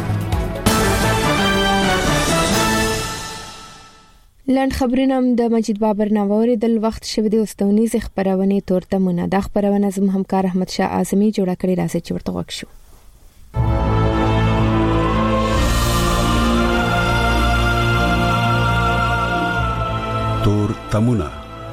[SPEAKER 1] لاند خبرونه د مجید بابر نووري د وخت شوه د استونیز خبرونه تورتمونه د خبرونه زم همکار احمد شاه اعظمي جوړ کړی راځي چې ورته وښیو.
[SPEAKER 5] تورتمونه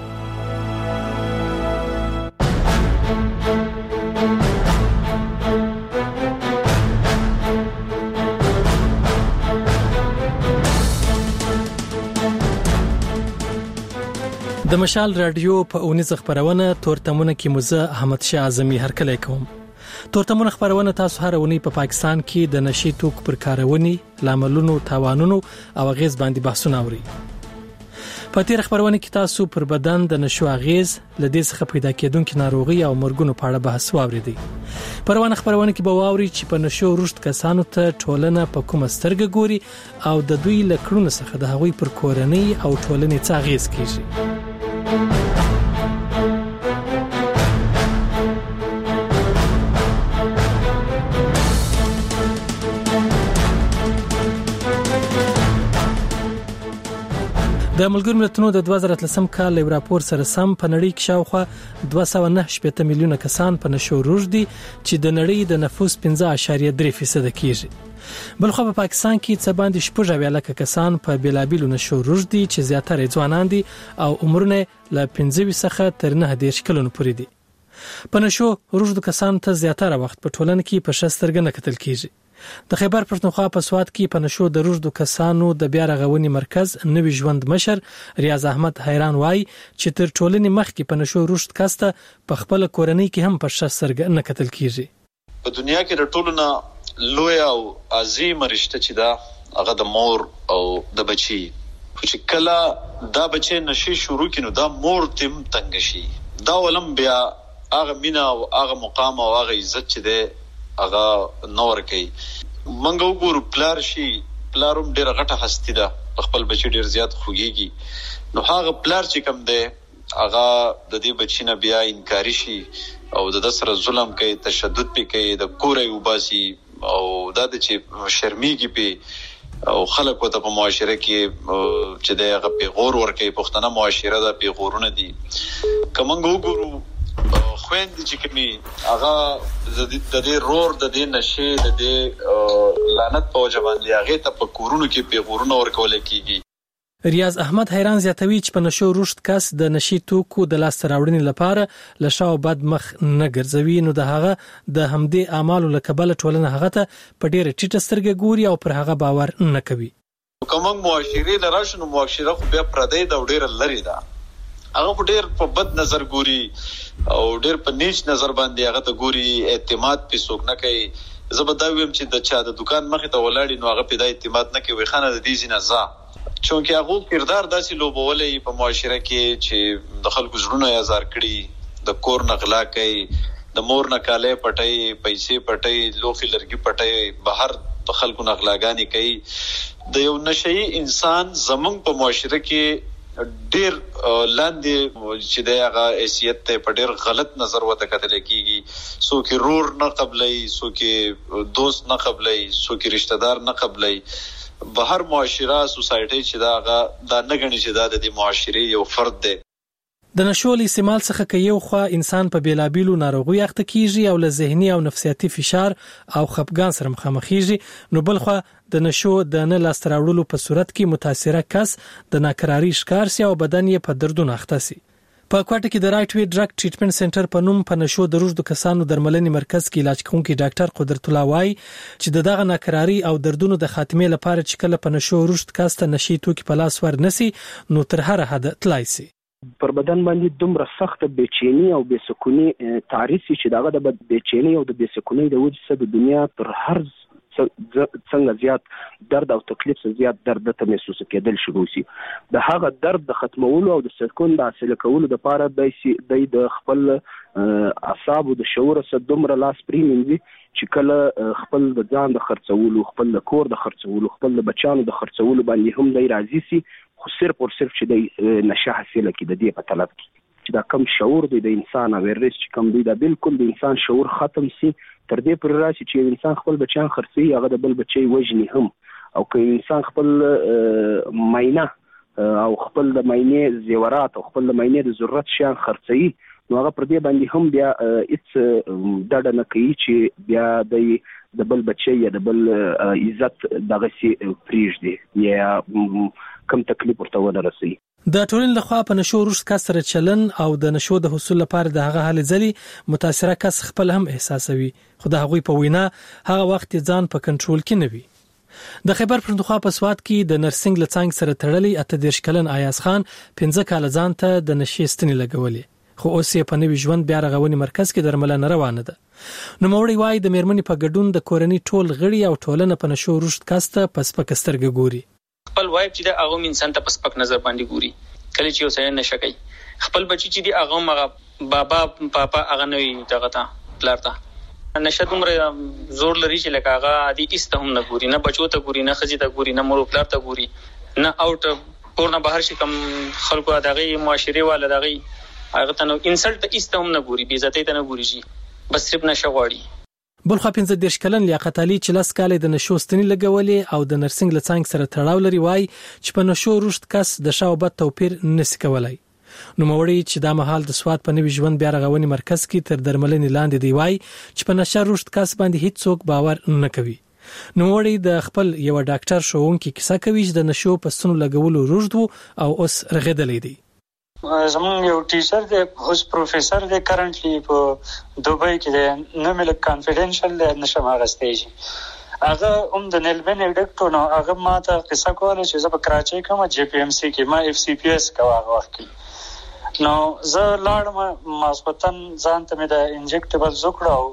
[SPEAKER 6] د مشال رادیو په 19 خبرونه تورتمونه کې مزه احمد شاه اعظمي هرکلی کوم. تورتمونه خبرونه تاسو هر ونی په پاکستان کې د نشي توک پر کارونی لاملونو تاوانونو او غیز باندې بحثونه اوري. په تیر خبرونه کې تاسو پر بدن د نشو غیز لدې څخه پیدا کېدونکو ناروغي او مرګونو په اړه بحث واوریدي. پروانه خبرونه کې به واوري چې په نشو رشد کسانو ته ټولنه په کومه سترګه ګوري او د دوی لکړونو څخه د هغوی پر کورنۍ او ټولنې څخه غیز کیږي. د ملګرو ملتونو د 2013 کال یو راپور سره سم په نړۍ کې شاوخوا 298 میلیونه کسان په نشو روږدي چې د نړۍ د نفوس 15.3% کیږي. بلخو په پاکستان کې څه باندې 15 لک کسان په بلابلو نشو روږدي چې زیاتره ځوانان دي او عمرونه له 15 څخه تر 19 کلونو پورې دي. په نشو روږدو کسان ته زیاتره وخت په ټولنه کې په شسترګ نه کتل کیږي. د خیبر پښتونخوا په سواد کې په نشو د روږدو کسانو د بیا رغونې مرکز نوی ژوند مشر ریاض احمد حیران وای چې تر ټولنې مخکې په نشو روږد کاسته په خپل کورنۍ کې هم په شسترګ نه کتل کیږي.
[SPEAKER 7] په دنیا کې د ټولنه لوی او عظیم رشته چې دا هغه د مور او د بچي چې کله دا بچي نشي شروع کینو دا مور تم تنگ شي دا ولم بیا هغه مینا او هغه مقام او هغه عزت چې ده هغه نور کوي. منګو ګور پلار پلاروم ډیره غټه هستی ده، خپل بچی ډیر زیات خوږیږي، نو هغه پلار چې کم دی هغه د دې بچی نه بیا انکاری شي او د سره ظلم کوي، تشدد پې کوي، د کور یې وباسي او دا د چې شرمېږي پې او خلک ورته په معاشره کې چې دی هغه پیغور ورکوي. پښتنه معاشره ده، پیغورونه دي. که موږ وګورو خویندې چې کومې هغه د دې رور د دې نشې د دې لعنت په وجه باندې هغې ته په کورونو کې پیغورونه ورکول کېږي.
[SPEAKER 6] ریاض احمد حیران زیاتوي چې په نشو رشد کس د نشي توکو د لاس راوړنې لپاره لشاو بد مخ نه ګرځوي، نو د هغه د همدې اعمالو له کبله ټولنه هغه ته په ډېره ټیټه سترګه ګوري او پر هغه باور نه کوي.
[SPEAKER 7] که موږ معاشرې له راشو نو معاشره خو بیا پردی ده او ډېره لرې ده، هغه په ډېر په بد نظر ګوري او ډېر په نیچ نظر باندې هغه ته ګوري، اعتماد پې څوک نه کوي. زه به دا ویم چې د چا د دکان مخې ته ولاړي نو هغه پې دا اعتماد نه کوي، وایي خانه د دې ځینه ځه، چونکې هغه کردار داسې لوبولی په معاشره کې چې د خلکو زړونه یې ازار کړي، د کور نه غلا کوي، د مور نه کالی پټوي، پیسې پټوي، لوښي لرګي پټوي، بهر د خلکو نه غلاګانې کوي. د یو نشهیي انسان زمونږ په معاشره کې ډیر لاندې چې د هغه حیثیت ته په ډیر غلط نظر ورته کتل کېږي. څوک رور نه قبلوي، څوک دوست نه قبلوي، څوک رشتہ دار نه قبلوي. بهر معاشره سوسایټي چې دا نه غني چې دا د معاشري یو فرد دی.
[SPEAKER 6] د نشو له استعمال څخه کې یو خوا انسان په بیلابیلو ناروغیو اخته کیږي او له ذهني او نفسیاتي فشار او خپګان سره مخامخېږي، نو بل خوا د نشو د نه لاس راوړلو په صورت کې متاثره کس د ناکراری ښکار سي او بدن یې په دردونو اخته سي. په کوټه کې د رائټ وی ډرګ ټریټمنټ سنټر په نوم په نشو د روږدو کسانو درملنې مرکز کې علاج کوونکی ډاکټر قدرت الله وای چې دغه ناکراری او دردونو د خاتمې لپاره چې کله په نشو روږد کاسته نشي توکي په لاس ورنسي نو تر هر حد تلای سي.
[SPEAKER 5] پر بدن باندې دومره سخت بېچینی او بېسکونی تعریف چې دغه د بېچینی او د بېسکونی د وجې څخه د دنیا تر هر څنګه زیات درد او تکلیف څخه زیات درد ته محسوس کېدل شروع شي. د هغه درد د ختمولو او د سکون د حاصل کولو لپاره د خپل اعصاب او د شعور سره دومره لاس پریمنځي چې کله خپل د ځان د خرڅولو، خپل د کور د خرڅولو، خپل د بچانو د خرڅولو باندې هم دی راضي سي، خو صرف چې د نشه حاصله کې د دې په طلب کې چې دا کم شعور دی د انسان اویرنس چې کم دی دا بالکل د انسان شعور ختم سي. تر دې پر راشي چې انسان خپل بچیان خرڅي، هغه د بل بچي وژني هم، او که انسان خپل ماینه او خپل د ماینې زیورات او خپل د ماینې د ضرورت شیان خرڅي، نو هغه پر دې باندې هم بیا هیڅ ډډه نه کوي چې بیا د بل بچي یا د بل عزت دغه سي پریږدي یا کم تکلیف ورته ورسي.
[SPEAKER 6] د ټولنې لخوا په نشو روږد کس سره چلن او د نشو د حصول لپاره د هغه حل ځلي متاثره کس خپل هم احساسوي، خو د هغوی په وینا هغه وخت ځان په کنټرول کې نه وي. د خیبر پښتونخوا په سواد کې د نرسنګ لڅنګ سره تړلې 38 کلن ایاز خان 15 کال ځان ته د نشې ستنې لګولې، خو اوس یې په نوي ژوند بیا رغونې مرکز کې درملنه روانه ده. نو موري وای د میرمنې په ګډون د کورنۍ ټول غړي او ټولنه په نشو روږد کاسته پس پکسترګ ګوري.
[SPEAKER 8] خپل وایب چې د هغه انسان ته پس پک نظر باندې ګوري، کله چې وسه نه شکای خپل بچی چې دی هغه مغه بابا پاپا هغه نوې دغه تا پلارتا نشه دومره زور لري چې لکه هغه دې ایست هم نه ګوري، نه بچو ته ګوري، نه خزي ته ګوري، نه مور پلار ته ګوري، نه اوټ کور نه بهر شي کم خلکو دغه معاشري والا دغه هغه ته نو انسلټ ایست هم نه ګوري، بي عزت ته نه ګوري شي، بس صرف نشه غواړي.
[SPEAKER 6] بل خو 15 کلن لیاقت علي چې لاس کال د نشو ستنې لګولې او د نرسنګ لڅنګ سره تړاو لري وای چې په نشو روږد کس د شاوبت توپیر نسی کولای. نو موري چې دا مهال د سواد په نوي ژوند بیا رغونې مرکز کې تر درملنې لاندې دی وای چې په نشه روږد کس باندې هیڅ څوک باور نه کوي. نو موري د خپل یو ډاکټر شوونکي کیسه کوي چې د نشو په سونو لګولو روږد او اوس رغېدلې دی.
[SPEAKER 10] زمون یو ټیچر دی، اوس پروفیسور دی، کرنټلی په دوبۍ کې دی، نه مې لږ کانفیډنشل دی، نشم اخیستی شي. هغه هم د نیلبن ډاکټر نو هغه ما ته قصه کوله چې زه په کراچۍ کوم جی پی ام سی کې ما اف سی پی اس کوه هغه وخت کې. نو زه لاړم ماسپتن ځان ته مې د انجکټیبل زوکړه او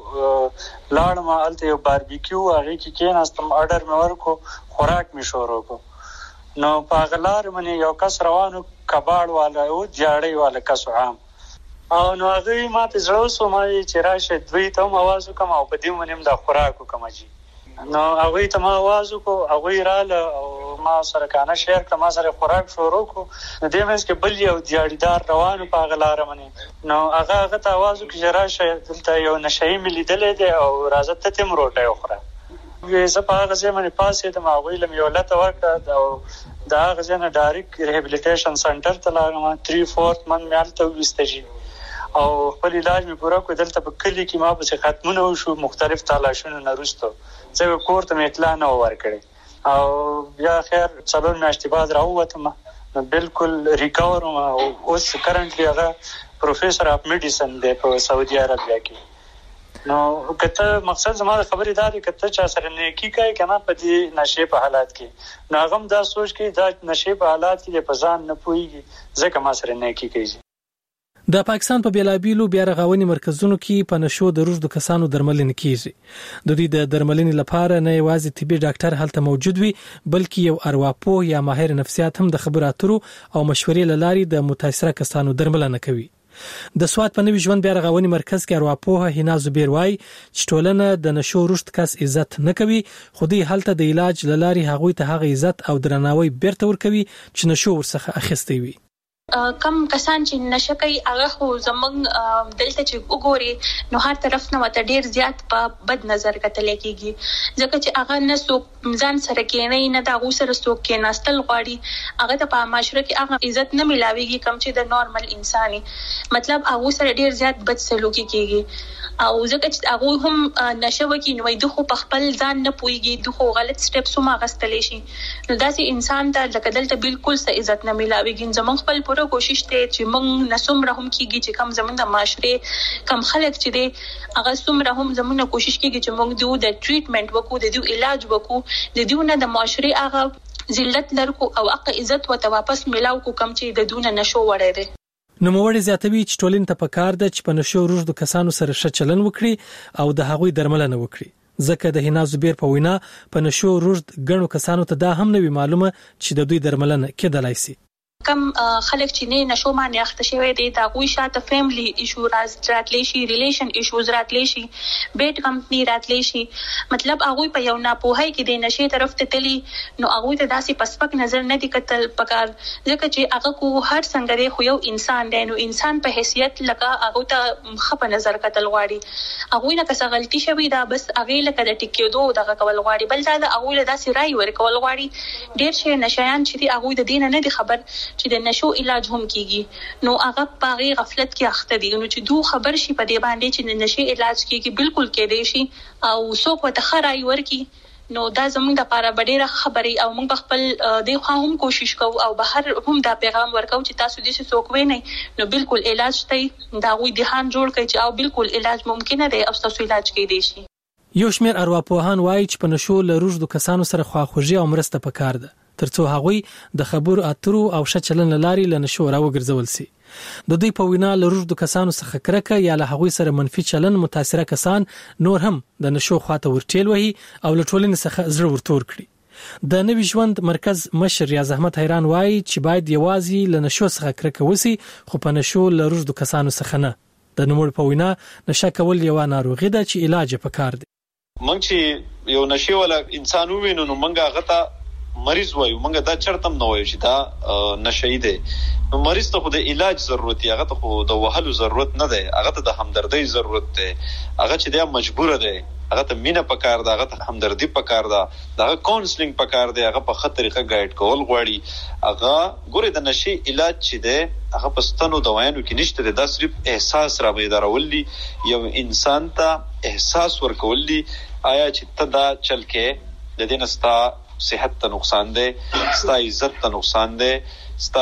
[SPEAKER 10] لاړم هلته یو باربیکیو هغې کې کېناستم، اډر مې ورکو، خوراک مې شروع کړو. نو په هغه لار باندې یو کس روانو، کباړ والا او جاړی والا کس عام، او نو هغه ما ته زړه وسو ما چې راشه دوی ته هم आवाज وکم او په دې باندې د خوراک وکم. جی نو هغه ته ما आवाज وکړ، هغه رااله او ما سره کانه شیر کړ، ما سره خوراک شروع وکړ. نو دې مېنس کې بل یو دیاړیدار روانو په غلاره باندې. نو هغه ته आवाज وکړ چې راشه دلته یو نشئی ملي دلې دی او راځه ته تم روټه وخوره. زه په هغه ځای باندې پاسې د ماوی لم یو لته ورکړه او دا هغه ځای نه ډایرکټ ریهابلیټیشن سنټر ته لاړم. 3-4 من مې هلته وویستجي او خپل علاج مې پوره کړ. دلته په کلي کې ما پسې ختمونه وشو، مختلف تالاشونه نه وروسته زه کور ته مې اطلاع نه ورکړې او بیا خیر 4 میاشتې بعد راووتم، بالکل ریکور وم او اوس کرنټلی هغه پروفیسر اف میډیسن دی په سعودي عربیا کې. نو کته مقصد زما د خبرې دا دی کته چا سره نیکی کوي کنه په دې نشې په حالات کې، نو هغه دا سوچ کوي دا نشې په حالات کې په ځان نه پويږي ځکه ما سره نیکی کوي.
[SPEAKER 6] د پاکستان په بیلابیلو بیا رغونې مرکزونو کې په نشو د روږدو کسانو درملنه کیږي. د دې د درملنې لپاره نه یوازې طبي ډاکټر هلته موجود وي بلکې یو ارواپوه یا ماهر نفسیات هم د خبراتو او مشورې لاري د متاثره کسانو درملنه کوي. د سواد په نوي ژوند بیا رغونې مرکز کې ارواپوه هینا زبیر وای چې ټولنه د نشو رشد کس عزت نه کوي، خو دې هلته د علاج لاري هغوی ته هغه عزت او درناوی بیرته ورکوي چې نشو ورڅخه اخیستی وي.
[SPEAKER 4] کم کسان چې نشه کوي هغه خو زمونږ دلته چې وګوري نو هر طرف نه وته ډیر زیات په بد نظر کتل کېږي، ځکه چې هغه نه څوک ځان سره کېنی نه دا غو سره څوک کېناستل غواړي، هغه ته په معاشره کې هغه عزت نه ملاويږي کم چې د نورمال انساني، مطلب هغه سره ډیر زیات بد سلوکي کېږي. او ځکه چې هغه هم نشه وکي نو د خو په خپل ځان نه پويږي، د خو غلط سټیپس هم غستلې شي، نو داسې انسان ته لکه دلته بالکل څه عزت نه ملاويږي. زمونږ خپل پوره کوشش ته چې موږ نسومره هم کیږي چې کم زمونږ د معاشره کم خلک چې دي هغه سومره هم زمونږ کوشش کیږي چې موږ د ټریټمنټ وکړو، د علاج وکړو، د دیونه د معاشره هغه ذلت لرکو او حق عزت وته واپس ملاو کو کم چې د دونه نشو وړي دي.
[SPEAKER 6] نو موړي زیاتوي چې ټولین ته پکار ده چې په نشو روږدو کسانو سره ښه چلن وکړي او د هغوی درملنه وکړي، ځکه د هینا زبیر په وینا په نشو روږد غنو کسانو ته دا هم نه وی معلومه چې د دوی درملنه کېدلای شي.
[SPEAKER 4] کم خلک چې نه نشو باندې اخته شوی دي دا غوي شاته فیملی ایشو راتلی شي، ریلیشن ایشوز راتلی شي، بیت کمپنی راتلی شي، مطلب هغه په یو ناپوهی کې د نشي طرف ته تلی نو هغه ته داسې پسپک نظر نه دی کتل پکار، ځکه چې هغه کو هر څنګه دی خو یو انسان دی، نو انسان په حیثیت لکه هغه ته خپ نظر کتل غواړي، هغه نه کس غلطي شوی دا بس هغه لکه د ټیکېدو دغه کول غواړي، بل دا هغه له داسې رائے ورکول غواړي. ډیر شي نشایان چې دی هغه د دین نه دی خبر چې د نشو علاج هم کیږي، نو هغه په غفلت کې اخته دي، نو چې دوه خبر شي په دې باندې چې د نشي علاج کیږي بالکل کې دی شي او څوک وته خړای ورکی، نو دا زموږ د لپاره ډېره خبري او موږ خپل د خو هم کوشش کوو او بهر هم دا پیغام ورکو چې تاسو دې څوک وینئ نو بالکل علاج ته دا غوي دهان جوړ کړئ چې او بالکل علاج ممکن دی او تاسو علاج کې دی شي.
[SPEAKER 6] یو شمېر ارواپوهان وایي چې په نشو له روږدو کسانو سره خواخوږي او مرسته پکار ده ترڅو هغوی د خبرو اترو او ښه چلن لاري له نشو راوګرځول شي. د دوی په وینا له روږدو کسانو څخه کرکه یا له هغوی سره منفي چلن متاثره کسان نور هم د نشو خواته ورټیل وهي او له ټولنې څخه زړه ورتور کړي. د نوي ژوند مرکز مشر ریاض احمد حیران وایي چې باید یوازې له نشو څخه کرکه وسی خو په نشو له روږدو کسانو څخه نه. د نوموړي په وینا نشه کول یو ناروغي ده چې علاج یې پکار دی.
[SPEAKER 7] مونږ چې یو نشي ولا انسان وینو نو مونږه غته مریض وایو، مونږ دا چرتم نه وایو چې دا نشئی دی، نو مریض ته خو د علاج ضرورت دی، هغه ته خو د وهلو ضرورت نه دی، هغه ته د همدردۍ ضرورت دی، هغه چې دی مجبور دی، هغه ته مینه پکار ده، هغه ته همدردی پکار ده، هغه کاونسلینګ پکار دی، هغه په خطر طریقه گایډ کول غواړي. هغه ګوره د نشي علاج چې دی هغه پستانو دوايانو کې نشته دی، دا صرف احساس را بیدارول دي، یو انسان ته احساس ورکول دي آیا چې ته دا چل کې د دې نستا صحت ته نقصان دی، ستا عزت ته نقصان دی، ستا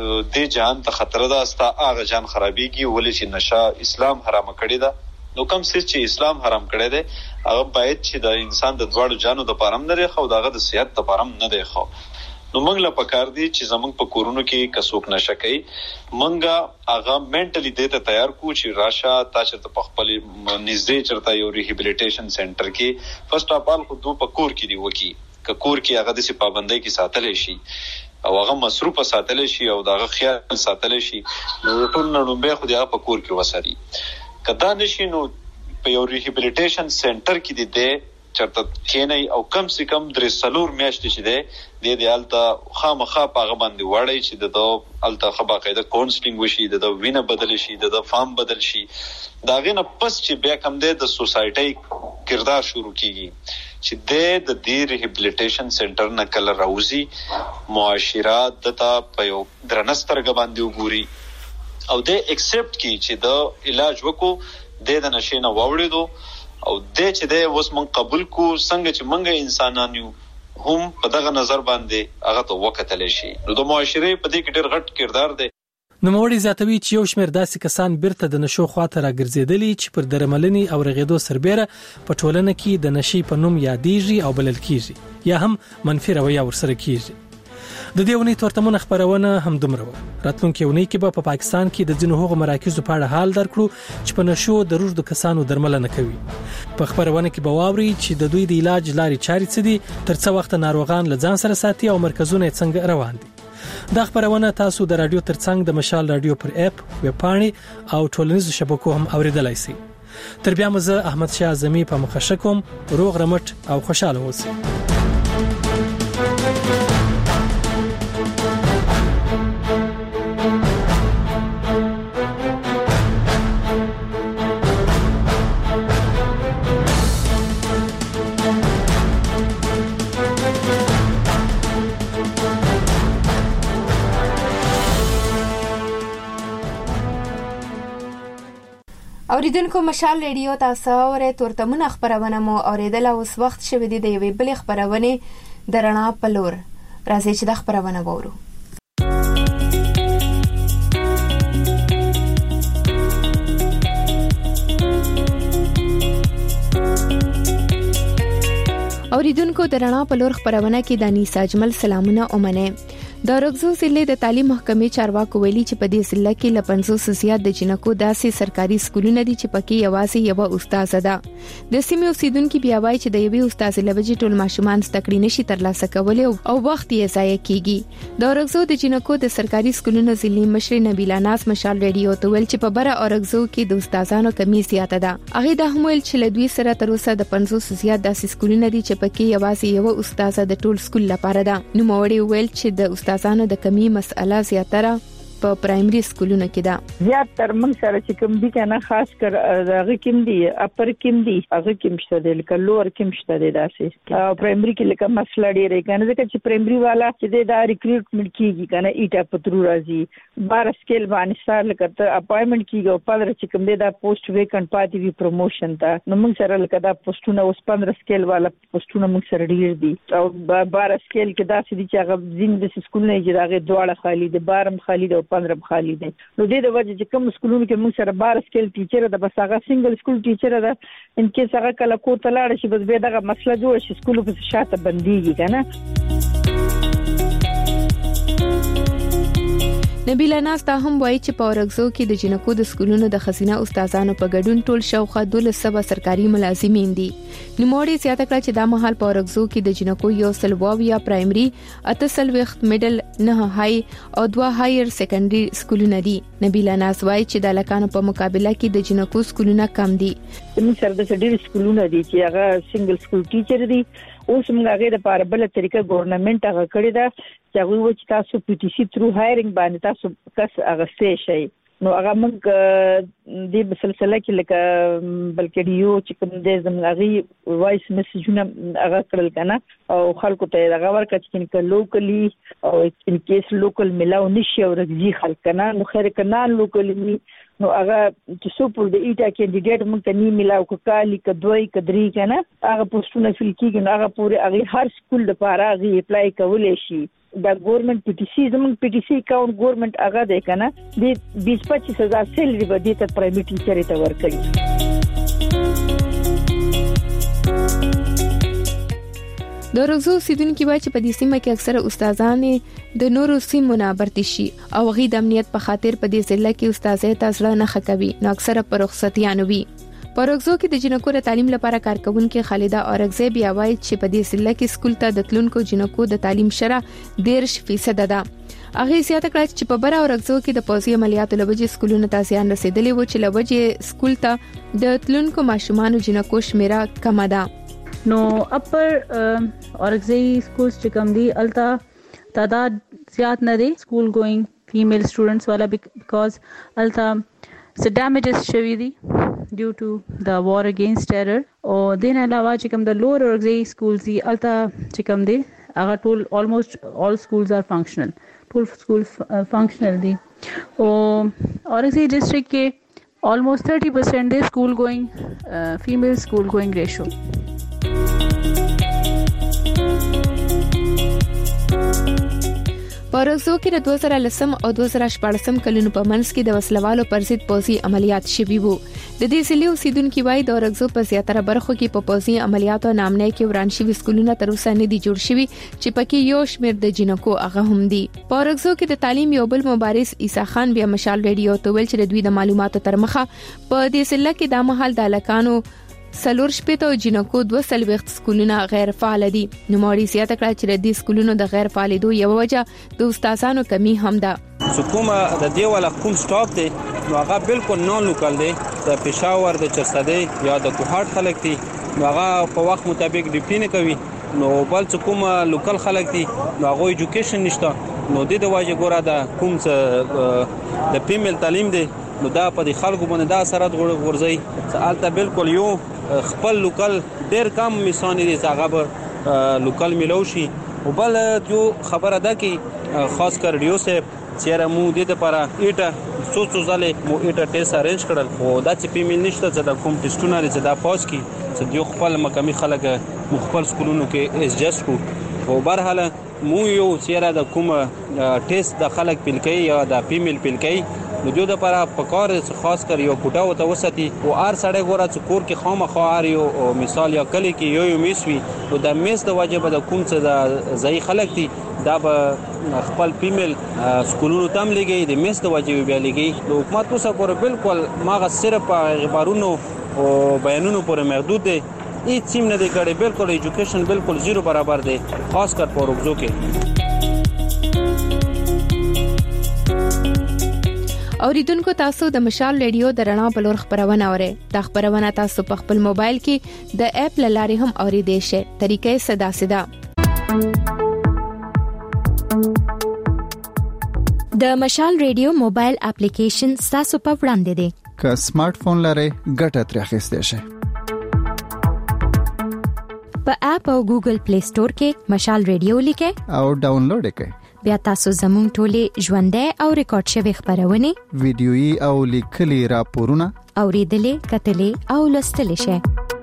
[SPEAKER 7] د جان ته خطر ده، ستا هغه جان خرابېږي، ولې چې نشه اسلام حرام کړی ده. نو کوم څه چې اسلام حرام کړی دی هغه باید چې د انسان د دواړو جانو د پاره نه دی خو دغه د صحت د پاره نه دی خو. نو موږ له پکار دي چې زموږ په کورونو کې کڅوک نشه کوي، موږ هغه منټلی دې ته تیار کو چې راشه تاسو ته په خپل نږدې چرته یو ریهابلیټیشن سنټر کې فرست اف آل خو دوه په کور کې دی وکی کور کې هغه د پابندۍ کې ساتل شي او هغه مصروفه ساتل شي او دغه خیال ساتل شي، نو ټول نړۍ خو دغه په کور کې وساري. کدا نشي نو په یو ریهابلیټیشن سنټر کې دی چرته کینی او کم سي کم درې سلور میاشتې چې د الته خامخا پاغه باندې وړي چې د الته خبا قاعده کونسلینګ وشي د وینه بدل شي د فارم بدل شي دا غنه پس چې بیا کم د سوسایټي کردار شروع کیږي چې د دې ریهابلیټیشن سنټر نه کله راوځي معاشرات دته په یو درنسترګ باندې وګوري او د ایکسپټ کی چې د علاج وکړو د نشینه ووړېدو او د چې د اوس من قبول کو څنګه چې منګه انسانان یو هم په دغه نظر باندې هغه ته وکتل شي نو د معاشره په دې کې ډېر غټ کردار دی.
[SPEAKER 6] نوموړي زیاتوي چې یو شمېر داسې کسان بیرته د نشو خواته راګرځېدلي چې پر درملنې او رغېدو سربېره په ټولنه کې د نشي په نوم یادېږي او بلل کېږي یا هم منفي رویه ورسره کېږي. د دې ونې تورتمونه خبرونه هم دومره و. راتلونکي ونې کې به په پاکستان کې د ځینو هغو مراکزو په اړه حال درکړو چې په نشو د روږدو کسانو درملنه کوي. په خبرونه کې به واوري چې د دوی د علاج لارې چارې څه دي، تر څه وخت ناروغان له ځان سره ساتي او مرکزونه څنګه روان دي. دا خبرونه تاسو د رادیو ترڅنګ د مشال رادیو پر اپ، ویب پاڼې او ټولنیزو شبکو هم اوریدلای شئ. تر بیا مزه احمد شاه زمي په مخه کوم. روغ رمټ او خوشاله اوسئ.
[SPEAKER 1] اوریدونکو مشال ریډیو تاسو اورئ تورتمونه خبرونه مو اوریدل اوس وخت شوه دی د یوې بلې خبرونه د رڼا په لور. راځي چې د خبرونه وورو. اوریدونکو د رڼا په لور خبرونه کې د انیس اجمل سلامونه اومنه. د رغزو ضلع د تعلیم محکمې چارواکو ویلي چې په دې ضلع کې ل 500 زیات د جنکو داسې سرکاري سکولونه دي چې پکې یوازې یو استاد ده. د سیمې اوسیدونکو بیا وایي چې د یوې استاد لوجې ټول ماشومان ستکړې نشي ترلاسه کولای او وخت یې ضایع کیږي. د رغزو د جنکو د سرکاري سکولونو ضلع مشر نبیلا ناز مشال ریډیو ته ویل چې په بره اورغزو کې د استادانو کمی زیاته ده. هغه د همول چې له دوی سره تر اوسه د 500 زیات داسې سکولونه دي چې پکې یوازې یو استاد د ټول سکول لپاره ده. نو موري ویل چې د استادانو د کمی مسأله زیاتره په پرایمري سکولونو کې ده.
[SPEAKER 11] زیات تر موږ سره چې کوم دي کنه خاص کر هغه کوم دي اپر کوم دي هغه کوم شته د لکلور کوم شته د داسې او پرایمري کې لکه مسله ډیره کنه ځکه چې پرایمري والا چې د ریکروټمنټ کیږي کنه ایټا پترو راځي بار سکیل باندې سره لکه اپاینټمنت کیږي او پدره چې کوم دا پوسټ ویکن پاتې وی پروموشن ته نو موږ سره لکه دا پوسټونه اوس 15 سکیل والا پوسټونه موږ سره ډیر دي او بار سکیل کې داسې دي چې هغه زین د سکول نه چې هغه دواړه خالی دي بارم خالی دي 15 خالی دي. نو د وجه چې کوم سکولونو کې موږ سره بار سکیل ټیچر ده بس هغه سنگل سکول ټیچر ده ان کې هغه کله کور ته لاړ شي بس به دغه مسله جوړ شي سکول په شاته بنديږي کنه.
[SPEAKER 1] نبیلا ناز ته هم وایي چې په اورغزو کې د جنکو د سکولونو د خزینه استادانو په ګډون ټول شاوخوا 1200 سرکاري ملازمین دي. نوموړي زیاته کړه چې دا مهال په اورغزو کې د جنکو یو سلواویا پرایمري 8 میډل 9 های او 2 هایر سیکنډري سکولونه دي. نبیلا ناز وایي چې د لکانو په مقابله کې د جنکو سکولونه کم دي.
[SPEAKER 11] موږ سره د ډېر سکولونه دي چې هغه سنگل سکول ټیچر دي. اوس موږ هغه د پاره بل طریقه ګورنمنت هغه کړی دا چې هغه و چې تاسو پی ټی سی تھرو هایرینګ باندې تاسو کس هغه شي نو هغه موږ د سلسله کې لکه بلکې دیو چې کوم د زمغي وایس میسجونه هغه کړل کنه او خلکو ته هغه ورکړ چې لوکلی او ان کیس لوکل ملاو نشي او رغزي خلک کنه نو خیر کنه لوکلی نو هغه چې سوپر د ایټا کینډیډیټ مونږ ته نی ملاو کالی کدوی کدری کنه هغه پوسټونه فل کیږي نو هغه پوره هغه هر سکول د پاره هغه اپلای کولای شي. دا ګورنمنت پی ټی سی زموږ پی ټی سی اکاونټ ګورنمنت هغه دی کنه د 20-25,000 سیلری به د پرایویټ ټیچر ته ورکړي.
[SPEAKER 1] د رغزو سیدونکو وایي چې په دې سیمه کې اکثره استادان د نورو سیمو نه برتي شي او غي د امنیت په خاطر په دې ضلع کې استادې تاسو نه خکوي نو اکثره پر رخصتیانو وي. په رغزو کې د جنکو د تعلیم لپاره کارکونکو خالده اورغزه بیا وایي چې په دې ضلع کې سکول ته د تلونکو جنکو د تعلیم شرح 13% ده. هغه زیاته کړه چې په بره اورغزو کې د پوزي عملیاتو لوجې سکولونو ته زیان رسیدلی و چې لوجې سکول ته د تلونکو ماشومان جنکو شمیره کم ده.
[SPEAKER 12] نو اپر اورګزئی سکولز چې کوم دي التا تعداد زیات نه دي سکول ګوینګ فیمیل سټوډنټس والا بیکاز التا څه ډیمیجز شوي دي ډیو ټو د وار اگینست ټیرر او دین علاوه چې کوم د لوور اورګزئی سکولز دي التا چې کوم دي هغه ټول almost all schools are functional ټول سکول فنکشنل دي او اورګزئی ډسټریکټ کې almost 30% دي سکول ګوینګ فیمیل سکول ګوینګ ریشو
[SPEAKER 1] پرغزو کې د 2010 او 2014 کلونو په منځ کې د وسلوالو پر ضد پوځي عملیات شوي وو د دې ضلع اوسیدونکو وايي د اورګزو په زیاتره برخو کې په پوځي عملیاتو نامنه کې وران شوي سکولونه تر اوسه نه دي جوړ شوي چې پکې یو شمېر د جنکو هغه هم دي پرغزو کې د تعلیم یو بل مبارز عیسی خان بیا مشال ریډیو ته ویل چې د دوی د معلوماتو تر مخه په دې ضلع کې د مهال د لکانو سلور شپته جنکو 200 سکولونه غیر فعال دي نو موري زیاته کړه چې د دې سکولونو د غیر فعالیدو یو وجه د استادانو کمی هم ده
[SPEAKER 13] حکومت د دې ولا کوم سټاپ دی نو هغه بالکل نون لوکل دی د پېښور د چرسدې یا د کوهاټ خلک دي نو هغه په وخت مطابق ډیپټی نه کوي نو بل کوم لوکل خلک دي نو هغه ایجوکیشن نشته نو د دې وجه ګوره د کوم د فیمیل تعلیم دی نو دا په خلکو باندې دا اثرات غورځي سالته بالکل یو خپل لوکل ډیر کم میسانی دي هغه به لوکل ملوشي او بل جو خبره ده کې خاص کر ریو سے چیرې مو د لپاره ایټه څو ځله مو ایټه ټیسټ ارینج کړل او دا چې پیمل نشته چې د کوم ټیسټونه لري چې دا پاس کی چې یو خپل مقامي خلک مخبل سکولونو کې ایجاز کو او برحال مو یو چیرې د کوم ټیسټ د خلک پلکې یا د پیمل پلکې نو جو د لپاره پکار خاص کر یو کوټه وته وساتي او ار سړی ګوره چې کور کې خامخا ار یو مثال یا کلی کې یو میسوي او د میس د واجب د کوم څه د ځای خلک دي دا به خپل فیمیل سکولونو تم لګي د میس د واجب بیا لګي نو حکومت اوسه ګوره بالکل ماغه صرف غبارونو او بیانونو پر محدود دي هیڅ سیم نه دی کړی بالکل ایجوکیشن بالکل زیرو برابر دی خاص کر په اورګزو کې
[SPEAKER 1] اوریدونکو تاسو د مشال ریډیو د رڼا په لور خبرونه اورئ دا خبرونه تاسو په خپل موبایل کې د اپ لارې هم اوریدئ شئ طریقې ساده
[SPEAKER 15] د مشال ریډیو موبایل اپلیکیشن تاسو په وړاندې دی
[SPEAKER 14] که سمارټ فون لرئ ګټه ترې اخیستئ شئ
[SPEAKER 15] په اپ او ګوګل پلی سٹور کې مشال ریډیو لیکئ
[SPEAKER 14] او ډاونلوډ کړئ
[SPEAKER 15] بیا تاسو زموږ ټولې ژوندۍ او ریکارډ شوی خبرونه
[SPEAKER 14] ویډیويي او لیکلي راپورونه
[SPEAKER 15] اوریدلې کتلې او لوستلې شئ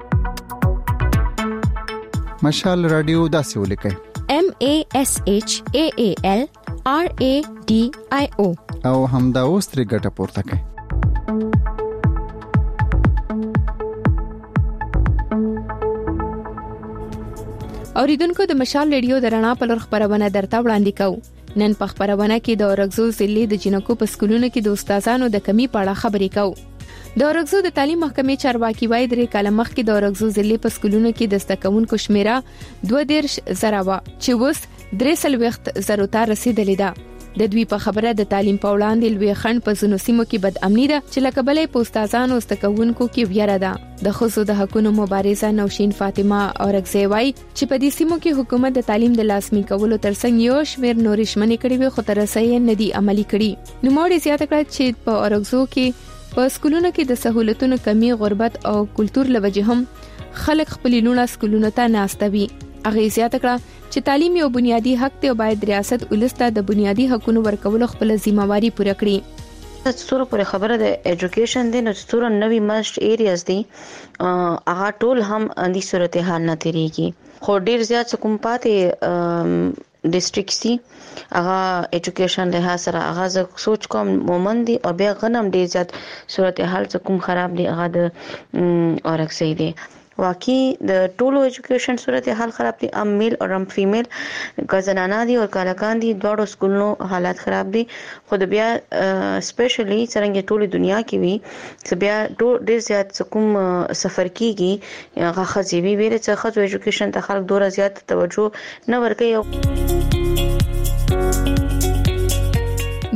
[SPEAKER 14] مشال رادیو داسې ولیکئ
[SPEAKER 15] MASHAALRADIO
[SPEAKER 14] او همدا اوس ترې ګټه پورته کړئ
[SPEAKER 1] اوریدونکو د مشال ریډیو د رڼا په لور خبرونه درته وړاندې کوو نن په خبرونه کې د اورګزو ضلع د جنکو په سکولونو کې د استادانو د کمی په اړه خبرې کوو د اورګزو د تعلیم محکمې چارواکي وايي درې کال مخکې د اورګزو ضلع په سکولونو کې د زدهکوونکو شمیره 22,000 و چې اوس 3,000 ته رسیدلې ده د دوی په خبره د تعلیم په وړاندې لوی خنډ په زونو سیمو کې بد امني ده چې لکه بلې پوستازانو استکوونکو کې ویره ده د خصوصي د حقوقو مبارزه نوشین فاطمه اورګزی وايي چې په دې سیمو کې حکومت د تعلیم د لازمي کولو ترڅنګ یو شمېر نورې شمنې کړې وي خو تر اوسه یې نه دي عملي کړي نو موري زیاته کړه چې په اورګزو کې په سکولونو کې د سہولتونو کمی غربت او کلچر لوجه هم خلک خپل لونه سکولونو ته ناستوي اغه زیاته کړه چې تعلیم یو بنیادی حق دی او باید ریاست ولسته د بنیادی حقوقو ورکولو خپل ځمواري پوره کړي
[SPEAKER 16] څوره پر خبره د ایجوکیشن دی نو څوره نوی مسټ ایریاز دی هغه ټول هم اندي صورتحال نه تیریږي خو ډیر زیات کوم پاتې ډیسټریکټ سي هغه ایجوکیشن له سره هغه سوچ کوم مومن دي او بیا غنم ډیر زیات صورتحال کوم خراب دي هغه د اورګزی دی واقعي د ټولو ایجوکیشن صورتحال خراب دي ام میل او ام فیمیل غزنانه دي او کالکان دي دواړو سکولونو حالات خراب دي خود بیا سپیشلی څنګه ټولې دنیا کې وي چې بیا ډېر زیات کوم سفر کیږي هغه خزيوي ویره چې خزو ایجوکیشن ته خلک ډېر زیات توجه نه ورکوي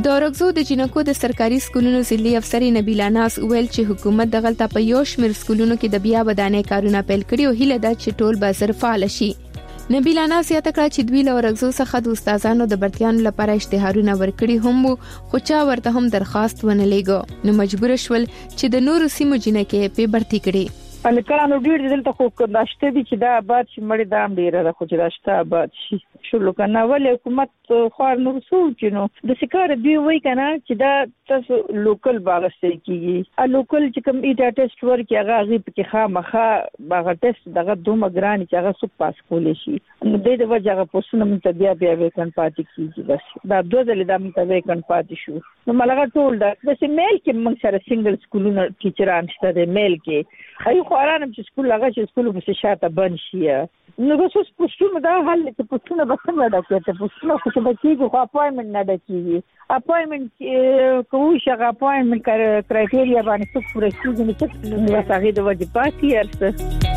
[SPEAKER 1] د اورګزو د جنکو د سرکاري سکولونو ضلعي افسر نبیلا ناز ویل چې حکومت دغلطه په یو شمېر سکولونو کې د بیا ودانۍ کارونه پیل کړي او هیله ده چې ټول به زر فعال شي. نبیلا ناز یې تکړه چې دوی له اورګزو څخه د استادانو د برتیانو لپاره اشتهارونه ورکړي هم خو چا ورته هم درخواست ونه لېږو نو مجبور شول چې د نورو سیمو جنکې په برتی کړي.
[SPEAKER 11] الکانو ډیر دلته خو داشته دي چې دا آباد شي مړی دام ډیره ده خو چې داشته آباد شي شلو کنه ولې حکومت خو نور سوچ نو د سکار دی وای کنه چې دا تاسو لوکل باغسته کیږي لوکل چې کوم ایټا ټیسټ ورکي هغه غیب کې خامخه باغ ټیسټ دغه دوه ګران چې هغه سو پاس کولې شي نو د دې وجه هغه پوسونه مت بیا وکن پاتې کیږي بس دا دوه ځله د مت وکن پاتې شو نو ملګر ټول دا د میل کې موږ سره سنگل سکولونه ټیچران شته د میل کې هي خورانم چې سکول هغه چې سکول په شاته بن شي نو اوس پوښتنه دا حل چې پوښتنه به څنګه دا کوي پوښتنه خو ته کېږي خو اپاینټمنت نه دکېږي اپاینټمنت کوو شغه اپاینټمنت کرایټیریا باندې څه پوره کېږي نو څه هغه د وجه پاتې ارسه.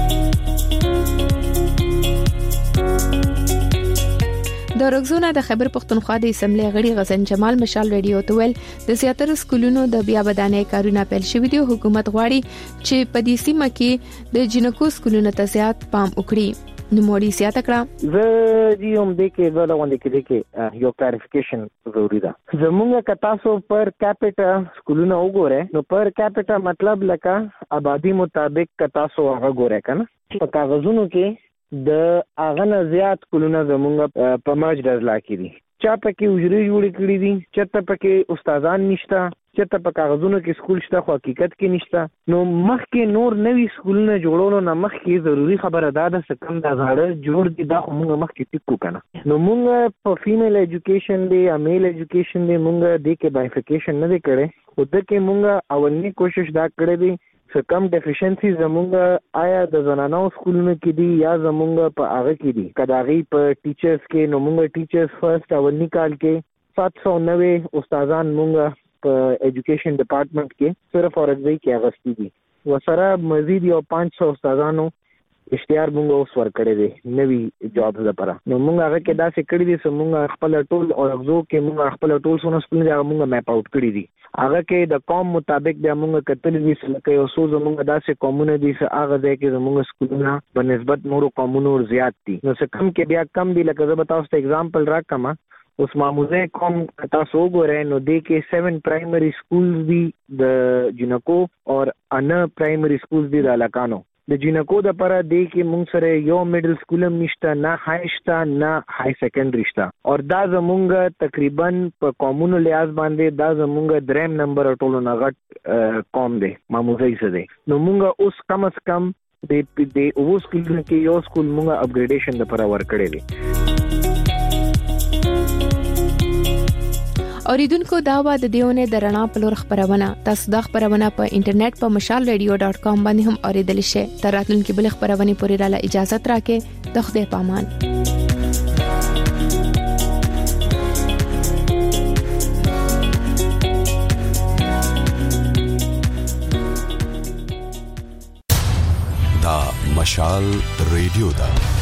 [SPEAKER 1] د اورګزو د خیبر پښتونخوا د اسمبلی غړي غزن جمال مشال ریډیو ته ویل د زیاتره سکولونو د بیا ودانۍ کارونه پیل شوي دي حکومت غواړي چې په دې سیمه کې د جنکو سکولونو ته زیات پام وکړي نو موړي زیاته کړه.
[SPEAKER 17] زه دې هم دې کې ولوند کې یو کلیریفیکیشن ضروری ده. زموږ کتاسو پر کیپټا سکولونه وګوره نو پر کیپټا مطلب لکه آبادی مطابق کتاسو هغه ګوره کنه په کاغذونو کې د اغه زیات کولونه زمونږ په ماج ډزلا کې دي چا پکې وجري جوړ کړی دي چته پکې استادان نشته چته په کاغذونو کې سکول شته خو حقیقت کې نشته نو مخکې نور نوي سکولونه جوړولو نه مخکې ضروری خبره ده د کم د زړه جوړ دي دا موږ مخکې ټیکو کنه نو موږ په فیمیل ایجوکیشن دی میل ایجوکیشن دی موږ د کې بایفیکیشن نه دی کړی خو د کې موږ اولنی کوشش دا کړې دي څه کم ډیفیشنسي زمونږ آیا د زنانو سکولونو کې دي یا زمونږ په هغه کې دي کداغي په ټیچرز کې نو موږ ټیچرز فرست اولنی کال کې 790 استادان موږ په ایجوکیشن ډپارټمنټ کې صرف اورګزی کې اغستی دي وسره مزید یو 500 استادانو اشتهار موږ اوس ورکړی دی نوی جاب لپاره نو موږ هغه کې دا څه کړی دي چې موږ خپل ټول اورګزو کې موږ خپل ټول سونه سکول دا موږ میپ اوټ کړی دي هغه کې د قوم مطابق د موږ کتل دي چې یو څو زموږ داسې قومونه دي چې هغه ځای کې زموږ سکولونه په نسبت نورو قومونو زیات دي نو څه کم کې بیا کم دي لکه زه به تاسو ته اگزامپل راکما اوس ماموزه قوم تاسو وګورئ نو د کې 7 پرایمري سکولز دي د جنکو او ان پرایمري سکولز دي د علاقانو د جنکو د پر د کې مونږ سره یو میډل سکول هم نشته نه های شته نه های سیکنډري شته او دا زمونږ تقریبا په قومونو لحاظ باندې دا زمونږ دریم نمبر ټولو نه غټ قوم دی ماموزه یې دی نو مونږ اوس کم از کم د اوو سکولونو کې یو سکول مونږ اپګریډیشن لپاره ورکړی دی.
[SPEAKER 1] اوریدونکو دا و د دیونه درنا په لور خبرونه تاسو د خبرونه په انټرنیټ په mashalradio.com باندې هم اوریدل شئ تر راتلونکي بل خبرونه پورې را اجازه تراکه د خدای پامان.
[SPEAKER 18] دا مشال ریډیو دا